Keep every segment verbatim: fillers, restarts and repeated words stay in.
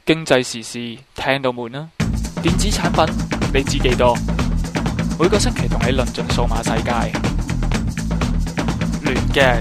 經濟時事聽到悶啦，電子產品你知幾多？每個星期同你論盡數碼世界，亂嘅。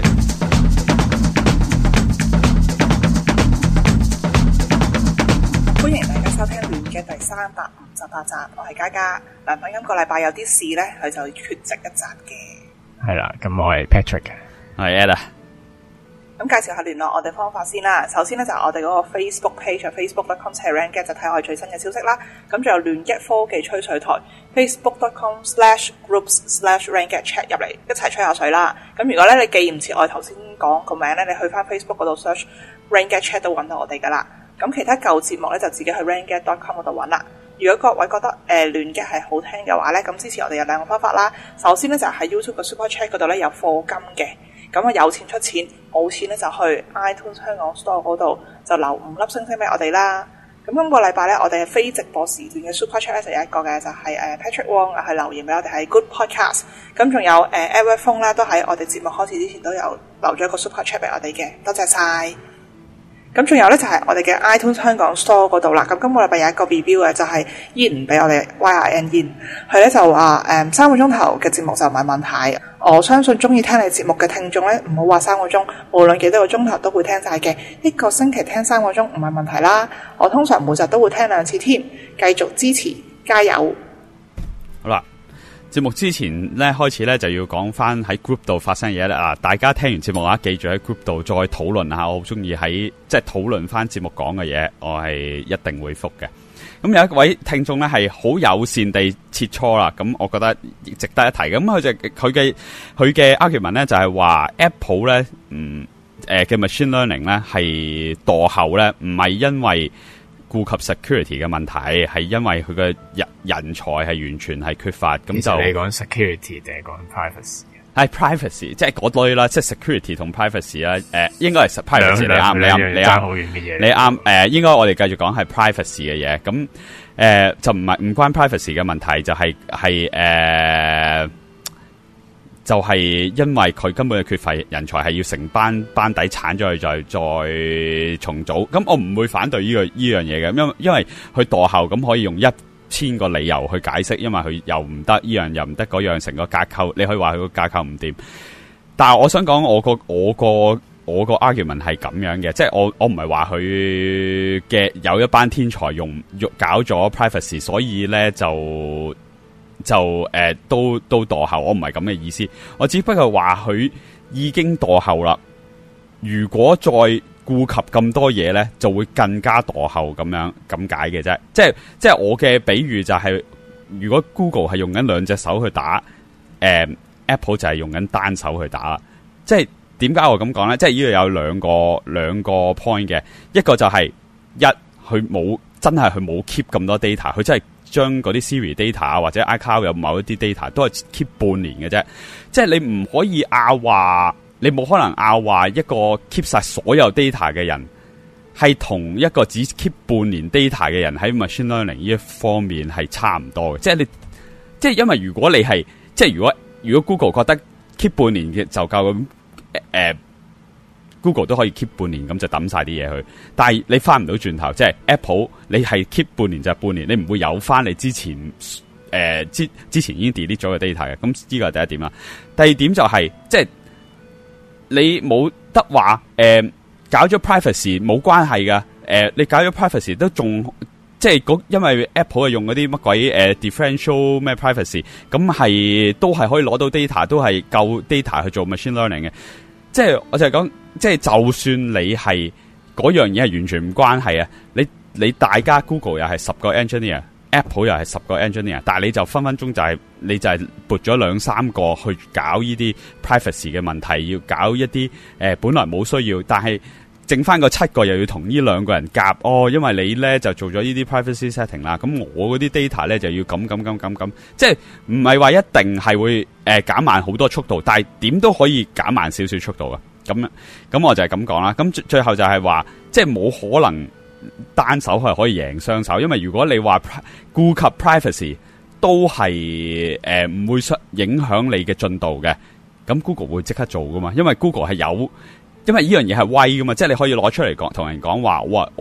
歡迎大家收聽亂嘅第三百五十八集，我係嘉嘉。梁粉今個禮拜有啲事咧，佢就缺席一集嘅。 係啦，咁我係 Patrick， 我係 Ella。 咁介紹下聯絡我哋方法先啦。首先咧就係我哋嗰個 Facebook page，facebook dot com slash ranget 就睇我哋最新嘅消息啦。咁仲有亂一科技吹水台 facebook dot com slash groups slash ranget chat 入嚟一齊吹下水啦。咁如果咧你記唔切我哋頭先講個名咧，你去翻 Facebook 嗰度 search ranget chat 都揾到我哋噶啦。咁其他舊節目咧就自己去 ranget dot com 嗰度揾啦。如果各位覺得誒亂嘅係好聽嘅話咧，咁支持我哋有兩個方法啦。首先咧就喺 YouTube 嘅 Super Chat 嗰度咧有課金嘅。咁啊有錢出錢，冇錢咧就去 iTunes 香港 Store 嗰度就留五粒星星俾我哋啦。咁今個禮拜咧，我哋係非直播時段嘅 Super Chat 咧就有一個嘅，就係、是、誒 Patrick Wong 去留言俾我哋係 Good Podcast。咁仲有誒 Edward Fong 咧，都喺我哋節目開始之前都有留咗一個 Super Chat 俾我哋嘅，多謝晒。咁仲有咧就係、是、我哋嘅 iTunes 香港 Store 嗰度啦。咁今個禮拜有一個 review 嘅，就係 Ian 俾我哋 Y R N Ian， 佢咧就話誒三個鐘頭嘅節目就唔係問題。我相信中意聽你節目嘅聽眾咧，唔好話三個鐘，無論幾多個鐘頭都會聽晒嘅。一個星期聽三個鐘唔係問題啦。我通常每集都會聽兩次添。繼續支持，加油！ 好啦，節目之前咧開始咧就要講翻喺 group 度發生嘢啦。啊，大家聽完節目啊，記住喺 group 度再討論下。我好中意喺即係討論翻節目講嘅嘢，我係一定會覆嘅。咁有一位聽眾咧係好友善地切磋啦，咁我覺得值得一提。咁佢就佢嘅佢嘅 argument 咧就係話 Apple 咧，嗯誒嘅 machine learning 咧係墮後咧，唔係因為顧及 security 嘅問題，係因為佢嘅人人才係完全係缺乏。咁就你講 security 定係講 privacy？ 係 privacy， 即係嗰類啦，即係 security 同 privacy 啦。誒，應該係 privacy， 你啱，你啱，你啱， 好遠嘅嘢。 你啱。誒、呃，應該我哋繼續講係 privacy 嘅嘢。咁誒、呃，就唔係唔關 privacy 嘅問題，就係係誒，就係、是、因為佢根本係缺乏人才，係要成班班底鏟咗去再再重組。咁我唔會反對呢、這個呢樣嘢嘅，因為因為佢墮後，咁可以用一千個理由去解釋，因為佢又唔得，呢樣又唔得，嗰樣成個架構，你可以話佢個架構唔掂。但係我想講，我個我個我個 argument 係咁樣嘅，即係我我唔係話佢嘅有一班天才用用搞咗 privacy， 所以咧就就誒、呃、都都墮後。我唔係咁嘅意思，我只不過話佢已經墮後啦。如果再顧及咁多嘢咧，就會更加墮後咁樣咁解嘅啫。即係即係我嘅比喻就係、是，如果 Google 係用緊兩隻手去打，誒、呃、Apple 就係用緊單手去打。即係點解我咁講咧？即係呢度有兩個兩個 point 嘅，一個就係、是、一佢冇真係佢冇 keep 咁多 data， 佢真係將嗰啲 Siri data 啊或者 iCloud 有某一啲 data 都係 keep 半年嘅啫。即係你唔可以拗話。你冇可能拗話一個 keep 晒所有 data 嘅人係同一個只 keep 半年 data 嘅人喺 machine learning 呢一方面係差唔多嘅。即係你，即係因為如果你係，即係如果如果 Google 覺得 keep 半年嘅就夠咁，誒、呃、Google 都可以 keep 半年咁就抌晒啲嘢去。但係你翻唔到轉頭，即係 Apple 你係 keep 半年就係半年，你唔會有翻你之前誒、呃、之之前已經 delete 咗嘅 data 嘅。咁呢個係第一點啦。第二點就係、是、即係。你冇得話誒、呃，搞咗 privacy 冇關係噶。誒、呃，你搞咗 privacy 都仲即係因為 Apple 係用嗰啲乜鬼誒、呃、differential 咩 privacy， 咁係都係可以攞到 data， 都係夠 data 去做 machine learning 嘅。即係我就係講，即係就算你係嗰樣嘢係完全唔關係啊，你你大家 Google 又係十個 engineer。Apple 又係十個 engineer， 但係你就分分鐘就係、是、你就係撥咗兩三個去搞呢啲 privacy 嘅問題，要搞一啲誒、呃、本來冇需要，但係剩翻個七個又要同呢兩個人夾哦，因為你咧就做咗呢啲 privacy setting 啦，咁我嗰啲 data 咧就要咁咁咁咁咁，即係唔係話一定係會誒減、呃、慢好多速度，但係點都可以減慢少少速度嘅，咁咁我就係咁講啦。咁最後就係話，即係冇可能。單手係可以贏雙手，因為如果你話顧及 privacy 都係誒唔會影響你嘅進度嘅，咁 Google 會即刻做噶嘛？因為 Google 係有，因為呢樣嘢係威噶嘛，即係你可以攞出嚟講，同人講話，哇！我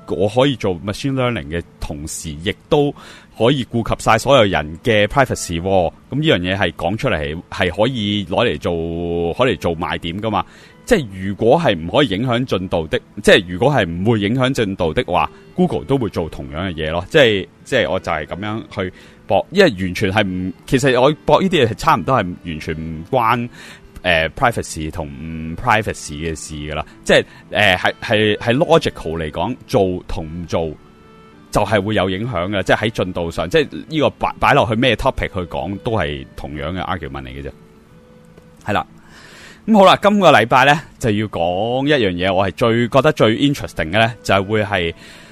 我可以做 machine learning 嘅同時，亦都可以顧及晒所有人嘅 privacy。咁呢樣嘢係講出嚟係係可以攞嚟做，可嚟做賣點噶嘛。即係如果係唔可以影響進度的，即係如果係唔會影響進度的話 ，Google 都會做同樣嘅嘢咯。即係即係我就係咁樣去博，因為完全係唔，其實我博呢啲嘢係差唔多係完全唔關誒、呃、privacy 同唔 privacy 嘅事噶啦。即係誒係係係 logical 嚟講，做同唔做就係會有影響嘅。即係喺進度上，即係呢個擺擺落去咩 topic 去講，都係同樣嘅 argument 嚟嘅啫。係啦。咁好啦，今個禮拜咧就要講一樣嘢，我係最覺得最 interesting 嘅咧，就係會係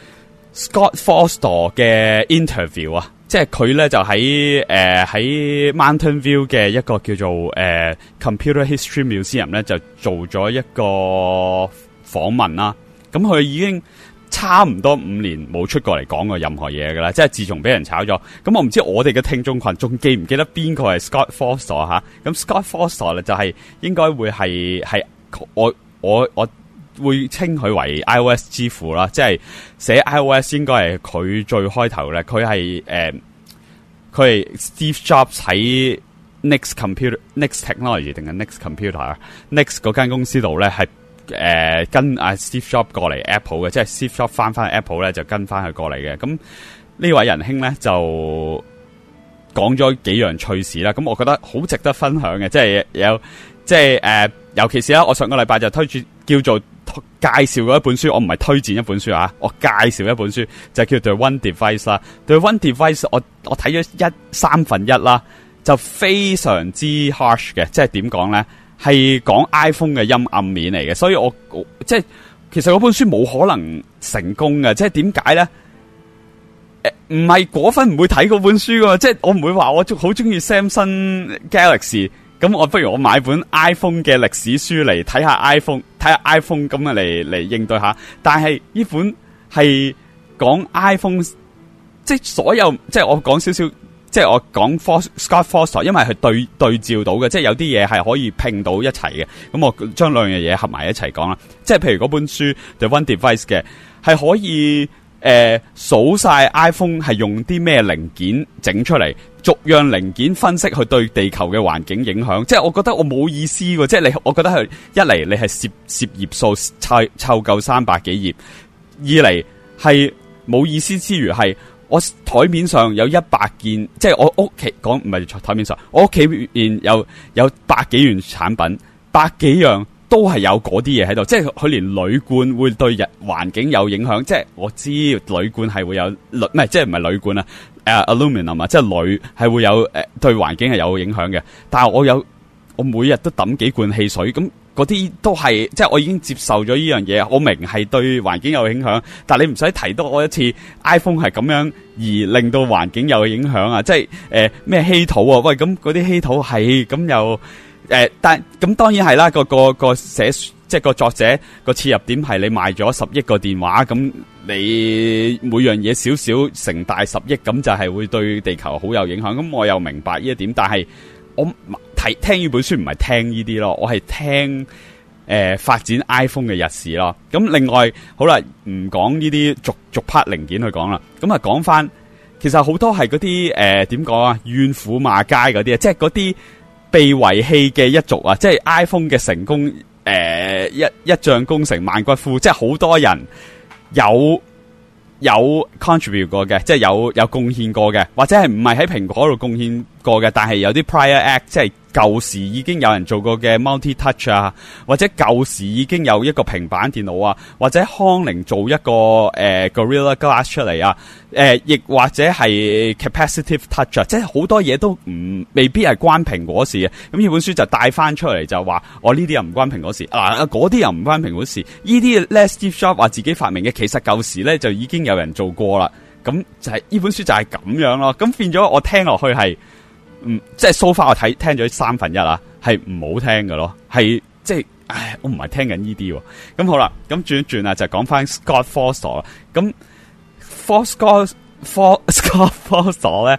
Scott Forstall 嘅 interview 啊，即係佢咧就喺誒喺 Mountain View 嘅一個叫做誒、呃、Computer History Museum 咧就做咗一個訪問啦。咁佢已經差唔多五年冇出過嚟講過任何嘢噶啦，即係自從俾人炒咗。咁我唔知我哋嘅聽眾群仲記唔記得邊個係 Scott Forstall 吓？咁 Scott Forstall 咧就係應該會係係我我我會稱佢為 iOS 之父啦，即係寫 iOS 應該係佢最開頭咧。佢係誒佢係 Steve Jobs 喺 Next Computer Next Technology 定係 Next Computer Next 嗰間公司度咧係。誒、呃，跟阿 Steve Jobs 過嚟 Apple 嘅，即係 Steve Jobs 翻翻去 Apple 咧，就跟翻佢過嚟嘅。咁呢位仁兄咧就講咗幾樣趣事啦。咁我覺得好值得分享嘅，即係有即係誒、呃，尤其是咧，我上個禮拜就推住叫做介紹嗰一本書，我唔係推薦一本書啊，我介紹一本書就叫做 The One Device 啦。The One Device 我我睇咗一三分一啦，就非常之 harsh 嘅，即係點講咧？係講 iPhone 嘅陰暗面嚟嘅，所以我，我即係其實嗰本書冇可能成功嘅，即係點解咧？誒，唔係果粉唔會睇嗰本書噶，即係我唔會話我好中意 Samsung Galaxy，咁我不如我買本 iPhone 嘅歷史書嚟睇下 iPhone， 睇下 iPhone 咁啊嚟嚟應對下。但係呢本係講 iPhone， 即係所有，即係我講少少。即係我講 Scott Forstall， 因為係對對照到嘅，即係有啲嘢係可以拼到一齊嘅。咁我將兩樣嘢合埋一齊講啦。即係譬如嗰本書 The One Device 嘅，係可以誒數晒 iPhone 係用啲咩零件整出嚟，逐樣零件分析佢對地球嘅環境影響。即係我覺得我冇意思喎。即係你，我覺得係一嚟你係攝攝頁數湊湊夠三百幾頁，二嚟係冇意思之餘係。我台面上有一百件，即係我屋企講唔係台面上，我屋企面有有百幾樣產品，百幾樣都係有嗰啲嘢喺度，即係佢連鋁罐會對人環境有影響，即係我知鋁罐係會有鋁，唔係即係唔係鋁罐啊，誒 aluminum 啊，即係鋁係會有誒、呃、對環境係有影響嘅，但係我有我每日都抌幾罐汽水咁。嗰啲都係，即係我已經接受咗呢樣嘢，我明係對環境有影響，但係你唔使提多我一次 iPhone 係咁樣而令到環境有影響啊！即係誒咩稀土啊？喂，咁嗰啲稀土係咁又誒，但咁當然係啦，個個個寫即係個作者個切入點係你賣咗十億個電話，咁你每樣嘢少少成大十億，咁就係會對地球好有影響。咁我又明白呢一點，但係我睇聽呢本書唔係聽呢啲咯，我係聽誒、呃、發展 iPhone 嘅日事咯。咁另外好啦，唔講呢啲逐逐 part 零件去講啦。咁啊講翻，其實好多係嗰啲誒點講啊，怨婦罵街嗰啲啊，即係嗰啲被遺棄嘅一族啊，即係 iPhone 嘅成功誒、呃、一一將功成萬骨枯，即係好多人有有 contribute 過嘅，即係有有貢獻過嘅，或者係唔係喺蘋果度貢獻過嘅，但係有啲 prior act 即係。舊時已經有人做過嘅 multi touch 啊，或者舊時已經有一個平板電腦啊，或者康寧做一個誒、呃、Gorilla Glass 出嚟啊，誒、呃、亦或者係 capacitive touch 啊，即係好多嘢都唔未必係關蘋果事嘅。咁呢本書就帶翻出嚟就話，我呢啲又唔關蘋果事，啊嗰啲又唔關蘋果事，呢啲 Steve Jobs 話自己發明嘅，其實舊時咧就已經有人做過啦。咁就係、是、呢本書就係咁樣咯。咁變咗我聽落去係。嗯，即係 so far 我睇聽咗三分一啦，係唔好聽嘅咯，係即係，唉，我唔係聽緊呢啲喎。咁好啦，咁轉一轉啊，就講翻 Scott Forstall 啦。咁 For Scott For Scott Forstall 咧，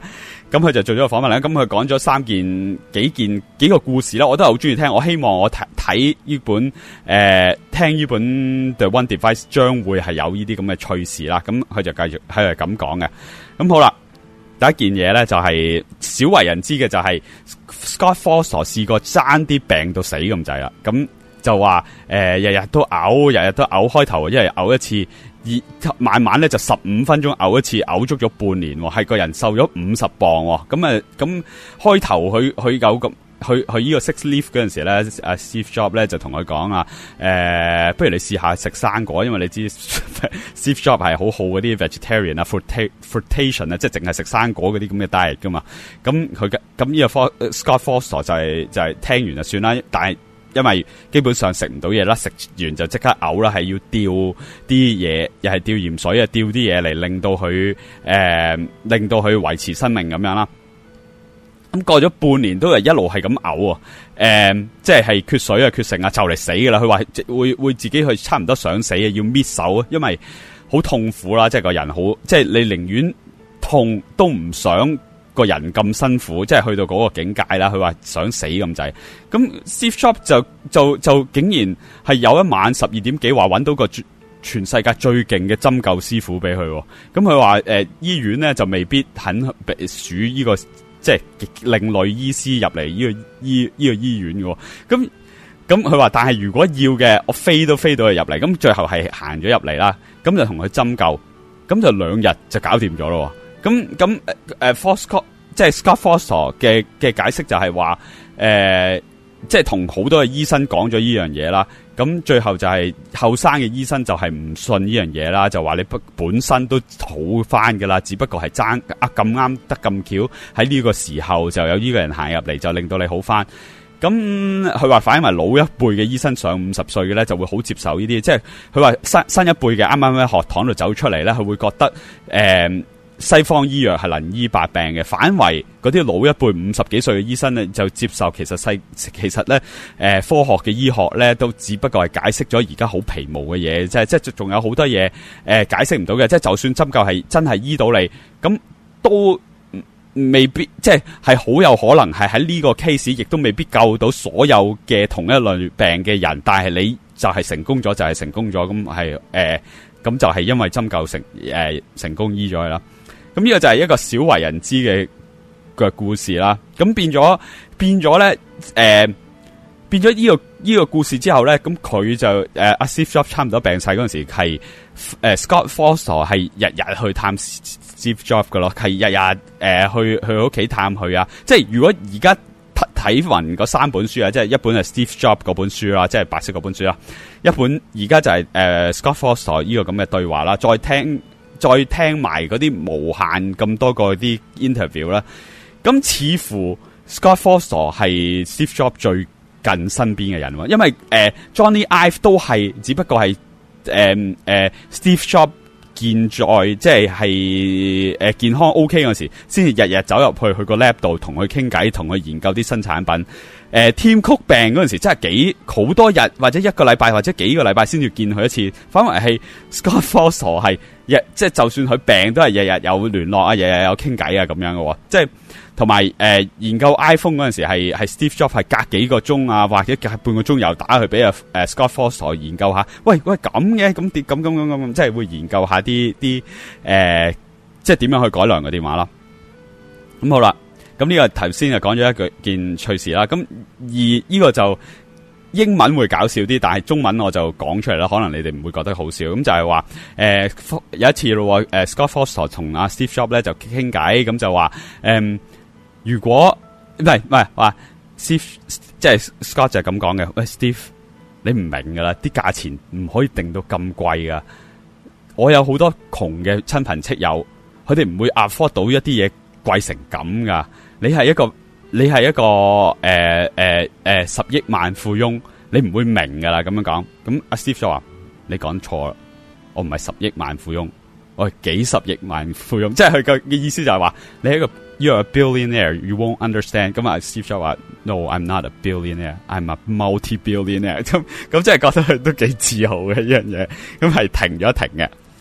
咁佢就做咗個訪問啦。咁佢講咗三件幾件幾個故事啦，我都係好中意聽。我希望我睇睇呢本誒、呃、聽呢本 The One Device 將會係有呢啲咁嘅趣事啦。咁佢就繼續係咁講嘅。咁好啦。第一件嘢咧就係、是、少為人知嘅就係 Scott Forstall 試過爭啲病到死咁滯啦，咁就話誒日日都嘔，日日都嘔，開頭一日嘔一次，而慢慢咧就十五分鐘嘔一次，嘔足咗半年，係個人瘦咗五十磅，咁啊咁開頭佢佢有咁。去去呢個 Six Leaf 嗰陣時咧，阿 Steve Jobs 咧就同佢講啊，誒、呃，不如你試下食生果，因為你知 Steve Jobs 係好好嗰啲 vegetarian 啊 fruita fruitation 啊，即係淨係食生果嗰啲咁嘅 diet 噶嘛。咁佢嘅咁呢個 Scott Forstall 就係、是、就係、是、聽完就算啦，但係因為基本上食唔到嘢啦，食完就即刻嘔啦，係要吊啲嘢，又係吊鹽水啊，吊啲嘢嚟令到佢誒、呃、令到佢維持生命咁樣啦。咁過咗半年都係一路係咁嘔啊！誒、嗯，即係係缺水啊、缺成啊，就嚟死噶啦！佢話會會自己去差唔多想死啊，要搣手啊，因為好痛苦啦，即係個人好，即係你寧願痛都唔想個人咁辛苦，即係去到嗰個境界啦。佢話想死咁滯。咁 Steve Jobs 就就就竟然係有一晚十二點幾話揾到個全世界最勁嘅針灸師傅俾佢。咁佢話誒醫院咧就未必肯數呢個。即係另類醫師入嚟呢個醫呢、這個醫院嘅，咁咁佢話，但係如果要嘅，我飛都飛到佢入嚟，咁最後係行咗入嚟啦，咁就同佢針灸，咁就兩日就搞掂咗咯。咁咁誒 Forstall 即係 Scott Forstall 嘅嘅解釋就係話，誒、呃，即係同好多嘅醫生講咗呢樣嘢啦。咁最後就係後生嘅醫生就係唔信呢樣嘢啦，就話你本身都好翻噶啦，只不過係爭啊咁啱得咁巧喺呢個時候就有呢個人行入嚟，就令到你好翻。咁佢話反映為老一輩嘅醫生上五十歲嘅咧就會好接受呢啲，即係佢話新新一輩嘅啱啱喺學堂度走出嚟咧，佢會覺得誒。呃西方醫藥係能醫百病嘅，反為嗰啲老一輩五十幾歲嘅醫生咧就接受其實西其實咧誒、呃、科學嘅醫學咧都只不過係解釋咗而家好皮毛嘅嘢，即係即係仲有好多嘢誒、呃、解釋唔到嘅，即係就算針灸係真係醫到你，咁都未必即係係好有可能係喺呢個 case 亦都未必救到所有嘅同一類病嘅人，但係你就係成功咗就係成功咗，咁係誒咁就係因為針灸成誒、呃、成功醫咗佢啦。咁呢個就係一個少為人知嘅嘅故事啦。咁變咗變咗咧，誒、呃，變咗呢個呢個故事之後咧，咁佢就誒阿、呃、Steve Jobs 差唔多病逝嗰陣時，係誒、呃、Scott Forstall 係日日去探 Steve Jobs 噶咯，係日日誒去去屋企探佢啊。即係如果而家睇勻嗰三本書啊，即係一本係 Steve Jobs 嗰本書啦，即係白色嗰本書啦，一本而家就係、是、誒、呃、Scott Forstall 呢個咁嘅對話啦，再聽。再聽埋嗰啲無限咁多個啲 interview 啦，咁似乎 Scott Forstall 係 Steve Jobs 最近身邊嘅人喎，因為誒、呃、Johnny Ive 都係只不過係誒誒 Steve Jobs 健在即係係誒健康 OK 嗰時，先至日日走入去佢個 lab 度同佢傾偈，同佢研究啲新產品。誒、呃、Tim Cook 病嗰陣時，真係幾好多日或者一個禮拜或者幾個禮拜先要見佢一次，反為係 Scott Forstall 係日即係就算佢病都係日日有聯絡啊，日日有傾偈啊咁樣嘅喎，即係同埋誒研究 iPhone 嗰陣時係係 Steve Jobs 係隔幾個鐘啊，或者隔半個鐘又打去俾啊誒 Scott Forstall 研究下，喂喂咁嘅咁點咁咁咁咁，即係會研究下啲啲誒即係點樣去改良個電話啦。咁好啦。咁呢個頭先就講咗一句件趣事啦，咁而呢個就英文會搞笑啲，但係中文我就講出嚟啦，可能你哋唔會覺得好笑。咁就係話誒有一次咯，誒、呃、Scott Forstall 同阿 Steve Jobs 咧就傾偈，咁就話誒、呃、如果唔係唔係話 Steve 即係 Scott 就係咁講嘅，喂 Steve 你唔明噶啦，啲價錢唔可以定到咁貴噶，我有好多窮嘅親朋戚友，佢哋唔會 afford 到一啲嘢貴成咁噶。你係一個你係一個誒誒誒十億萬富翁，你唔會明噶啦咁樣講。咁阿 Steve 就話你講錯啦，我唔係十億萬富翁，我係幾十億萬富翁。即係佢嘅嘅意思就係話你係一個 you're a billionaire，you won't understand。咁啊 Steve 就話 no，I'm not a billionaire，I'm a multi-billionaire。咁咁即係覺得佢都幾自豪嘅一樣嘢。咁係停咗停嘅。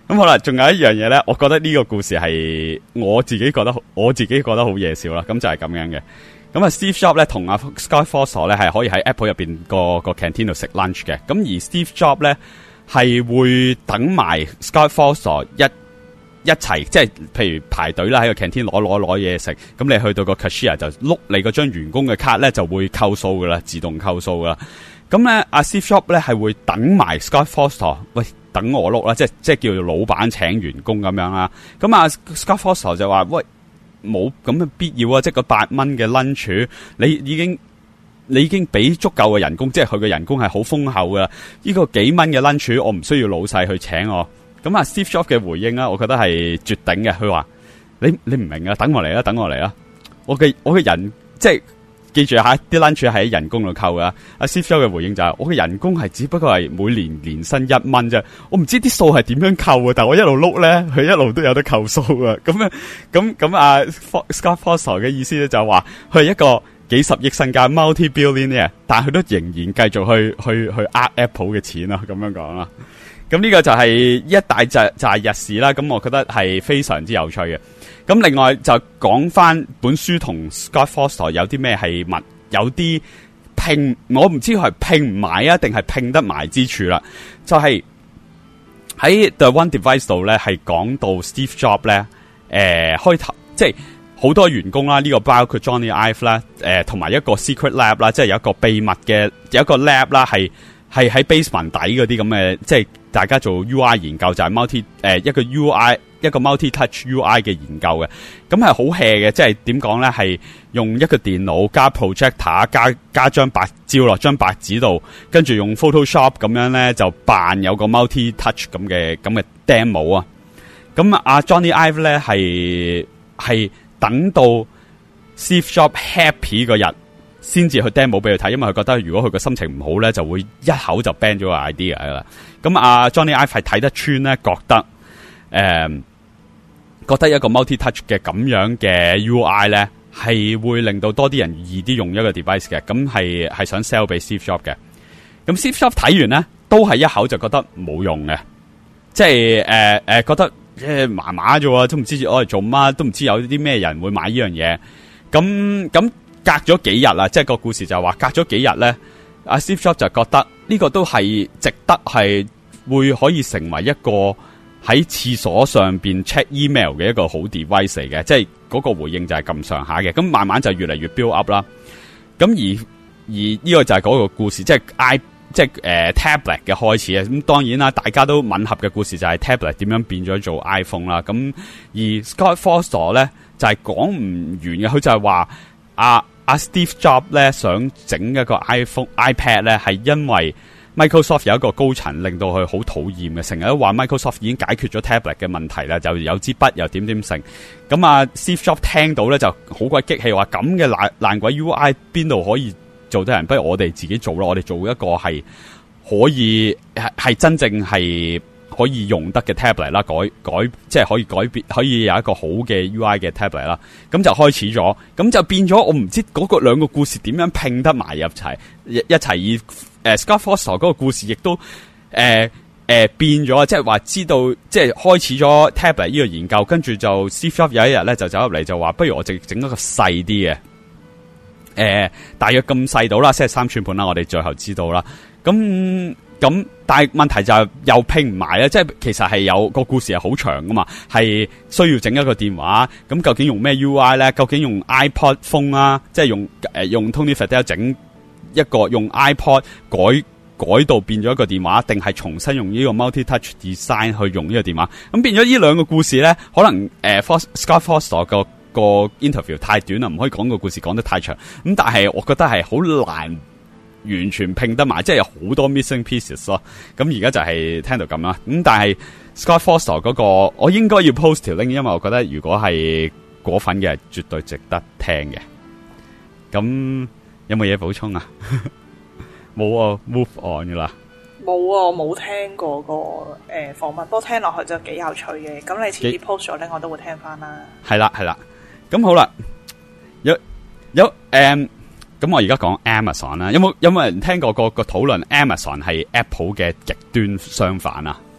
咁好啦，仲有一樣嘢咧，我覺得呢個故事係我自己覺得我自己覺得好嘢笑啦。咁就係咁樣嘅。咁啊 ，Steve Jobs 咧同阿 Scott Forstall 咧係可以喺 Apple 入邊個個 canteen 度食 lunch 嘅。咁而 Steve Jobs 咧係會等埋 Scott Forstall 一一齊，即係譬如排隊啦，喺個 canteen 攞攞攞嘢食。咁你去到個 cashier 就碌你嗰張員工嘅卡咧，就會扣數噶啦，自動扣數噶啦。咁咧，阿 Steve Jobs 咧係會等埋 Scott Forstall， 喂，等我碌啦，即係即係叫做老闆請員工咁樣啦。咁啊 Scott Forstall 就話，喂，冇咁嘅必要啊！即係個八蚊嘅 lunch， 你已經你已經俾足夠嘅人工，即係佢嘅人工係好豐厚噶。呢個幾蚊嘅 lunch， 我唔需要老細去請我。咁啊 Steve Jobs 嘅回應啦，我覺得係絕頂嘅。佢話：你你唔明啊，等我嚟啦，等我嚟啦！我嘅我嘅人即係記住下，啲 lunch 係喺人工度扣噶。阿 Steve Jobs 嘅回應就係：我嘅人工係只不過係每年年薪一蚊啫，我唔知啲數係點樣扣啊！但係我一路碌咧，佢一路都有得扣數啊！咁啊，咁咁啊 Scott Forstall 嘅意思咧就係話，佢係一個幾十億身家 multi-billionaire， 但係佢都仍然繼續去去去呃 Apple 嘅錢啦，咁樣講啦。咁呢個就係一大就就係日事啦。咁我覺得係非常之有趣嘅。咁另外就講翻本書同 Scott Forstall 有啲咩係密，有啲拼，我唔知佢係拼唔埋啊，定係拼得埋之處啦。就係、是、喺 The One Device 度咧，係講到 Steve Jobs 咧，誒、呃、開頭即係好多員工啦，呢、這個包括 Johnny Ive 啦，誒同埋一個 secret lab 啦，即係有一個秘密嘅有一個 lab 啦，係係喺 basement 底嗰啲咁嘅，即係大家做 U I 研究就係、是、multi 誒、呃、一個 U I 一個 multi touch U I 嘅研究嘅，咁係好 hea 嘅，即係點講咧？係用一個電腦加 projector 加加張白照落張白紙度，跟住用 Photoshop 咁樣咧就扮有個 multi touch 咁嘅咁嘅 demo 啊！咁阿 Johnny Ive 咧係係等到 Steve Jobs happy 嗰日先至去 demo 俾佢睇，因為佢覺得如果佢個心情唔好咧，就會一口就 ban 咗個 idea 噶啦。咁阿 Johnny Ive 係睇得穿咧，覺得誒、呃、覺得一個 multi touch 嘅咁樣嘅 U I 咧，係會令到多啲人易啲用一個 device 嘅。咁係係想 sell 俾 Steve Jobs 嘅。咁 Steve Jobs 睇完咧，都係一口就覺得冇用嘅，即係誒誒覺得誒麻麻啫，都唔知我嚟做乜，都唔知有啲咩人會買呢樣嘢。咁咁。隔咗幾日啦，即係個故事就話隔咗幾日咧，阿 Steve Jobs 就覺得呢個都係值得係會可以成為一個喺廁所上邊 check email 嘅一個好 device 嚟嘅，即係嗰個回應就係咁上下嘅。咁慢慢就越嚟越 build up 啦。咁而而呢個就係嗰個故事，即係 i 即係誒、呃、tablet 嘅開始啊。咁當然啦，大家都吻合嘅故事就係 tablet 點樣變咗做 iPhone 啦。咁而 Scott Forstall 咧就係講唔完嘅，佢就係話啊。阿 Steve Jobs 咧想整一個 iPhone、iPad 咧，係因為 Microsoft 有一個高層令到佢好討厭嘅，成日都話 Microsoft 已經解決咗 tablet 嘅問題啦，就有支筆又點點成。咁啊 Steve Jobs 聽到咧就好鬼激氣，話咁嘅爛爛鬼 U I 邊度可以做得人？不如我哋自己做咯，我哋做一個係可以係係真正係可以用得嘅 tablet 啦，改改即係可以改變，可以有一個好嘅 U I 嘅 tablet 啦。咁就開始咗，咁就變咗。我唔知嗰個兩個故事點樣拼得埋入齊一一齊。以誒、呃、Scott Forstall 嗰個故事亦都誒誒、呃呃、變咗，即係話知道即係開始咗 tablet 呢個研究，跟住就 Steve Jobs 有一日咧就走入嚟就話，不如我直整一個細啲嘅，誒、呃、大約咁細到啦，即係三寸半啦。我哋最後知道啦，咁。咁，但係問題就係又拼唔埋咧，即係其實係有個故事係好長噶嘛，係需要整一個電話。咁究竟用咩 U I 咧？究竟用 iPod phone 啊，即係用誒、呃、用 Tony Fadell 整一個用 iPod 改改到變咗一個電話，定係重新用呢個 multi touch design 去用呢個電話？咁變咗呢兩個故事咧，可能誒、呃、Scott Forstall 個個 interview 太短啦，唔可以講個故事講得太長。咁但係我覺得係好難。完全拼得埋，即係有好多 missing pieces 咯。咁而家就係聽到咁啦。咁但係 Scott Forstall 嗰個，我應該要 post 條 link，因為我覺得如果係果粉嘅，絕對值得聽嘅。咁有冇嘢補充啊？冇啊 ，move on 噶啦。 冇啊，我冇聽過個誒訪問，不過聽落去就幾有趣嘅。咁你遲啲 post 咗咧，我都會聽翻啦。係啦，係啦。咁好啦，有有誒。嗯咁我而家講 Amazon 啦，有冇有冇人聽過個個討論 Amazon 係 Apple 嘅極端相反啊？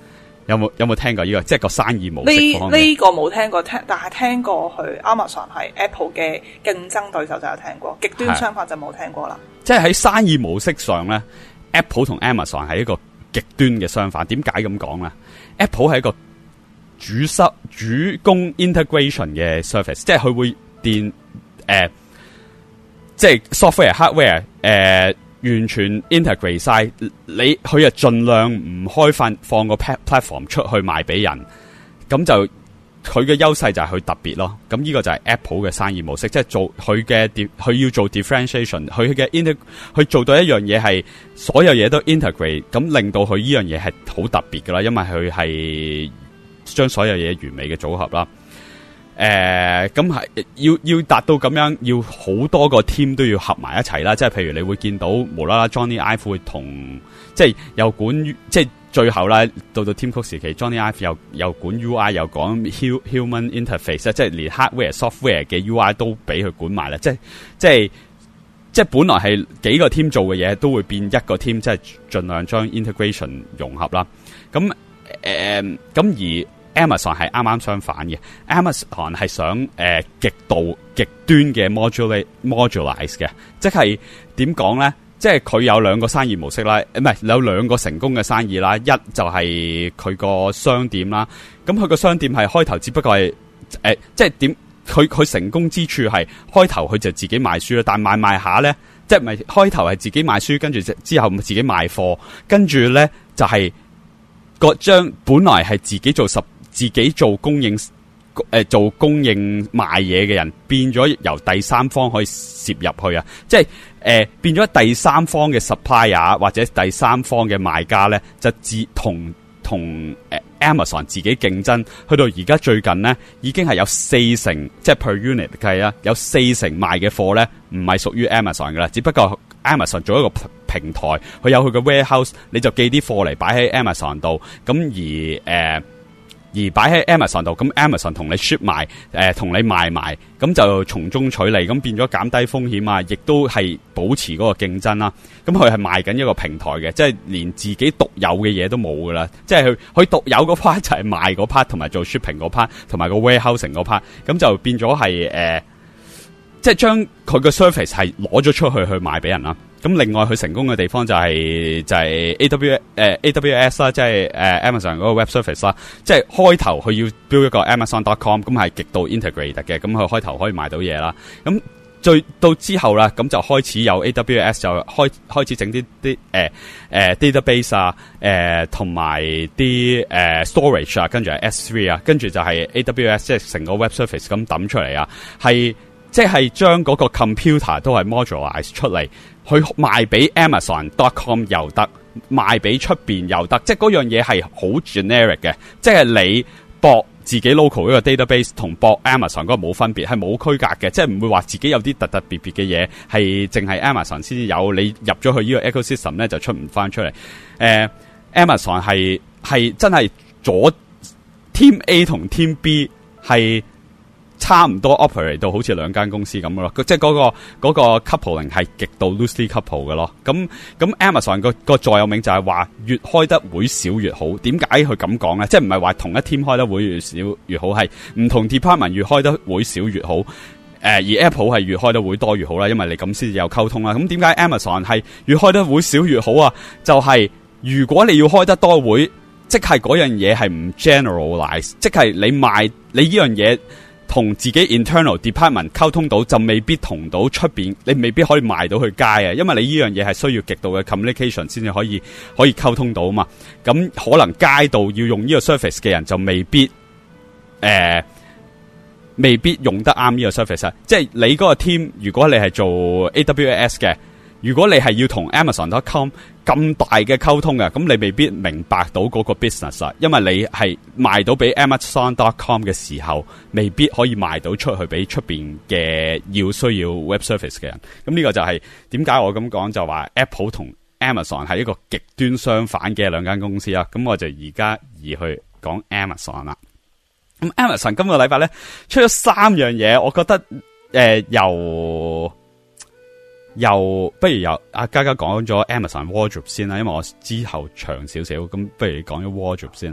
有冇有冇聽過呢、這個？即係個生意模式方面。 呢呢、這個冇聽過，聽但係聽過去 Amazon 係 Apple 嘅競爭對手就有聽過，極端相反就冇聽過啦。 即係喺生意模式上咧 ，Apple 同 Amazon 係一個極端嘅相反。點解咁講咧 ？Apple 係一個主濕主攻 integration 嘅 service， 即係佢會電誒、呃，即係 software hardware 誒、呃。完全 integrate 晒，你佢啊盡量唔開放放個 platform 出去賣俾人，咁就佢嘅優勢就係佢特別咯。咁呢個就係 Apple 嘅生意模式，即係做佢嘅佢要做 differentiation， 佢嘅 inter 佢做到一樣嘢係所有嘢都 integrate， 咁令到佢呢樣嘢係好特別噶啦，因為佢係將所有嘢完美嘅組合啦。誒、呃，咁係要要達到咁樣，要好多個 team 都要合埋一齊啦。即係譬如你會見到無啦啦 Johnny Ive 會同，即係又管，即係最後啦，到到 Tim Cook 時期 ，Johnny Ive 又又管 U I， 又講 human interface， 即係連 hardware、software 嘅 U I 都俾佢管埋啦。即係即係即係本來係幾個 team 做嘅嘢，都會變一個 team，即係盡量將 integration 融合啦。咁誒，咁、呃、而Amazon 係啱啱相反嘅 ，Amazon 係想誒、呃、極度極端嘅 modulate modularize 嘅，即係點講咧？即係佢有兩個生意模式啦，唔係有兩個成功嘅生意啦。一就係佢個商店啦，咁佢個商店係開頭只不過係誒、呃，即係點？佢佢成功之處係開頭佢就自己賣書啦，但賣賣下咧，即係咪開頭係自己賣書，跟住之後自己賣貨，跟住咧就係個將本來係自己做十。自己做供應誒、呃、做供應賣嘢嘅人，變咗由第三方可以涉入去啊！即係誒、呃、變咗第三方嘅 supplier 或者第三方嘅賣家咧，就自同同誒 Amazon 自己競爭，去到而家最近咧，已經係有四成即係 per unit 計啊，有四成賣嘅貨咧唔係屬於 Amazon 噶啦，只不過 Amazon 做一個平台，佢有佢嘅 warehouse， 你就寄啲貨嚟擺喺 Amazon 度，咁而誒。呃而擺喺 Amazon 度，咁 Amazon 同你 ship 埋，誒、呃、同你賣埋，咁就從中取利，咁變咗減低風險啊，亦都係保持嗰個競爭啦。咁佢係賣緊一個平台嘅，即係連自己獨有嘅嘢都冇噶啦。即係佢佢獨有嗰 part 就係賣嗰 part，同埋做 shipping 嗰 part，同埋個 warehousing 嗰 part，咁就變咗係誒，即係將佢個 service 係攞咗出去去賣俾人啦。咁另外佢成功嘅地方就係、是、就係、是、A W 誒、呃、A W S 啦，即係誒 Amazon 嗰個 web service 啦。即係開頭佢要 build 一個 Amazon dot com， 咁係極度 integrated 嘅，咁佢開頭可以賣到嘢啦。咁最到之後啦，咁就開始有 A W S 就開開始整啲啲誒誒 database 啊，誒同埋啲誒 storage 啊，跟住係 S 三 啊，跟住就係 A W S 即係成個 web service 咁抌出嚟啊，係即係將嗰個 computer 都係 modularize 出嚟。佢賣俾 Amazon dot com 又得，賣俾出邊又得，即係嗰樣嘢係好 generic 嘅，即係你駁自己 local 一個 database 同駁 Amazon 嗰個冇分別，係冇區隔嘅，即係唔會話自己有啲特特別別嘅嘢係淨係 Amazon 先至有，你入咗去呢個 ecosystem 咧就出唔翻出嚟。誒、呃、Amazon 係係真係左 Team A 同 Team B 係。差唔多 operate 到好似兩間公司咁咯，即係嗰個嗰個 coupling 係極度 loosely couple 嘅咯。咁咁 Amazon 個個座右銘就係話越開得會少越好。點解佢咁講咧？即係唔係話同一 team 開得會越少越好，係唔同 department 越開得會少越好。誒、呃、而 Apple 係越開得會多越好啦，因為你咁先至有溝通啦。咁點解 Amazon 係越開得會少越好啊？就係、是、如果你要開得多會，即係嗰樣嘢係唔 generalize， 即係你賣你呢樣嘢。同自己 internal department 溝通到，就未必同到出邊，你未必可以賣到去街啊！因為你呢樣嘢係需要極度嘅 communication 先至可以可以溝通到啊嘛。咁可能街道要用呢個 service 嘅人就未必誒、呃，未必用得啱呢個 service。即係你嗰個 team，如果你係做 A W S 嘅。如果你係要同 Amazon dot com 咁大嘅溝通嘅，咁你未必明白到嗰個 business 啊，因為你係賣到俾 Amazon dot com 嘅時候，未必可以賣到出去俾出邊嘅要需要 web service 嘅人。咁呢個就係點解我咁講，就話 Apple 同 Amazon 係一個極端相反嘅兩間公司啊。咁我就而家移去講 Amazon 啦。咁 Amazon 今個禮拜咧出咗三樣嘢，我覺得誒、呃、由。又不如由阿嘉嘉講咗 Amazon Wardrobe 先啦，因為我之後長少少，咁不如你講咗 Wardrobe 先啦。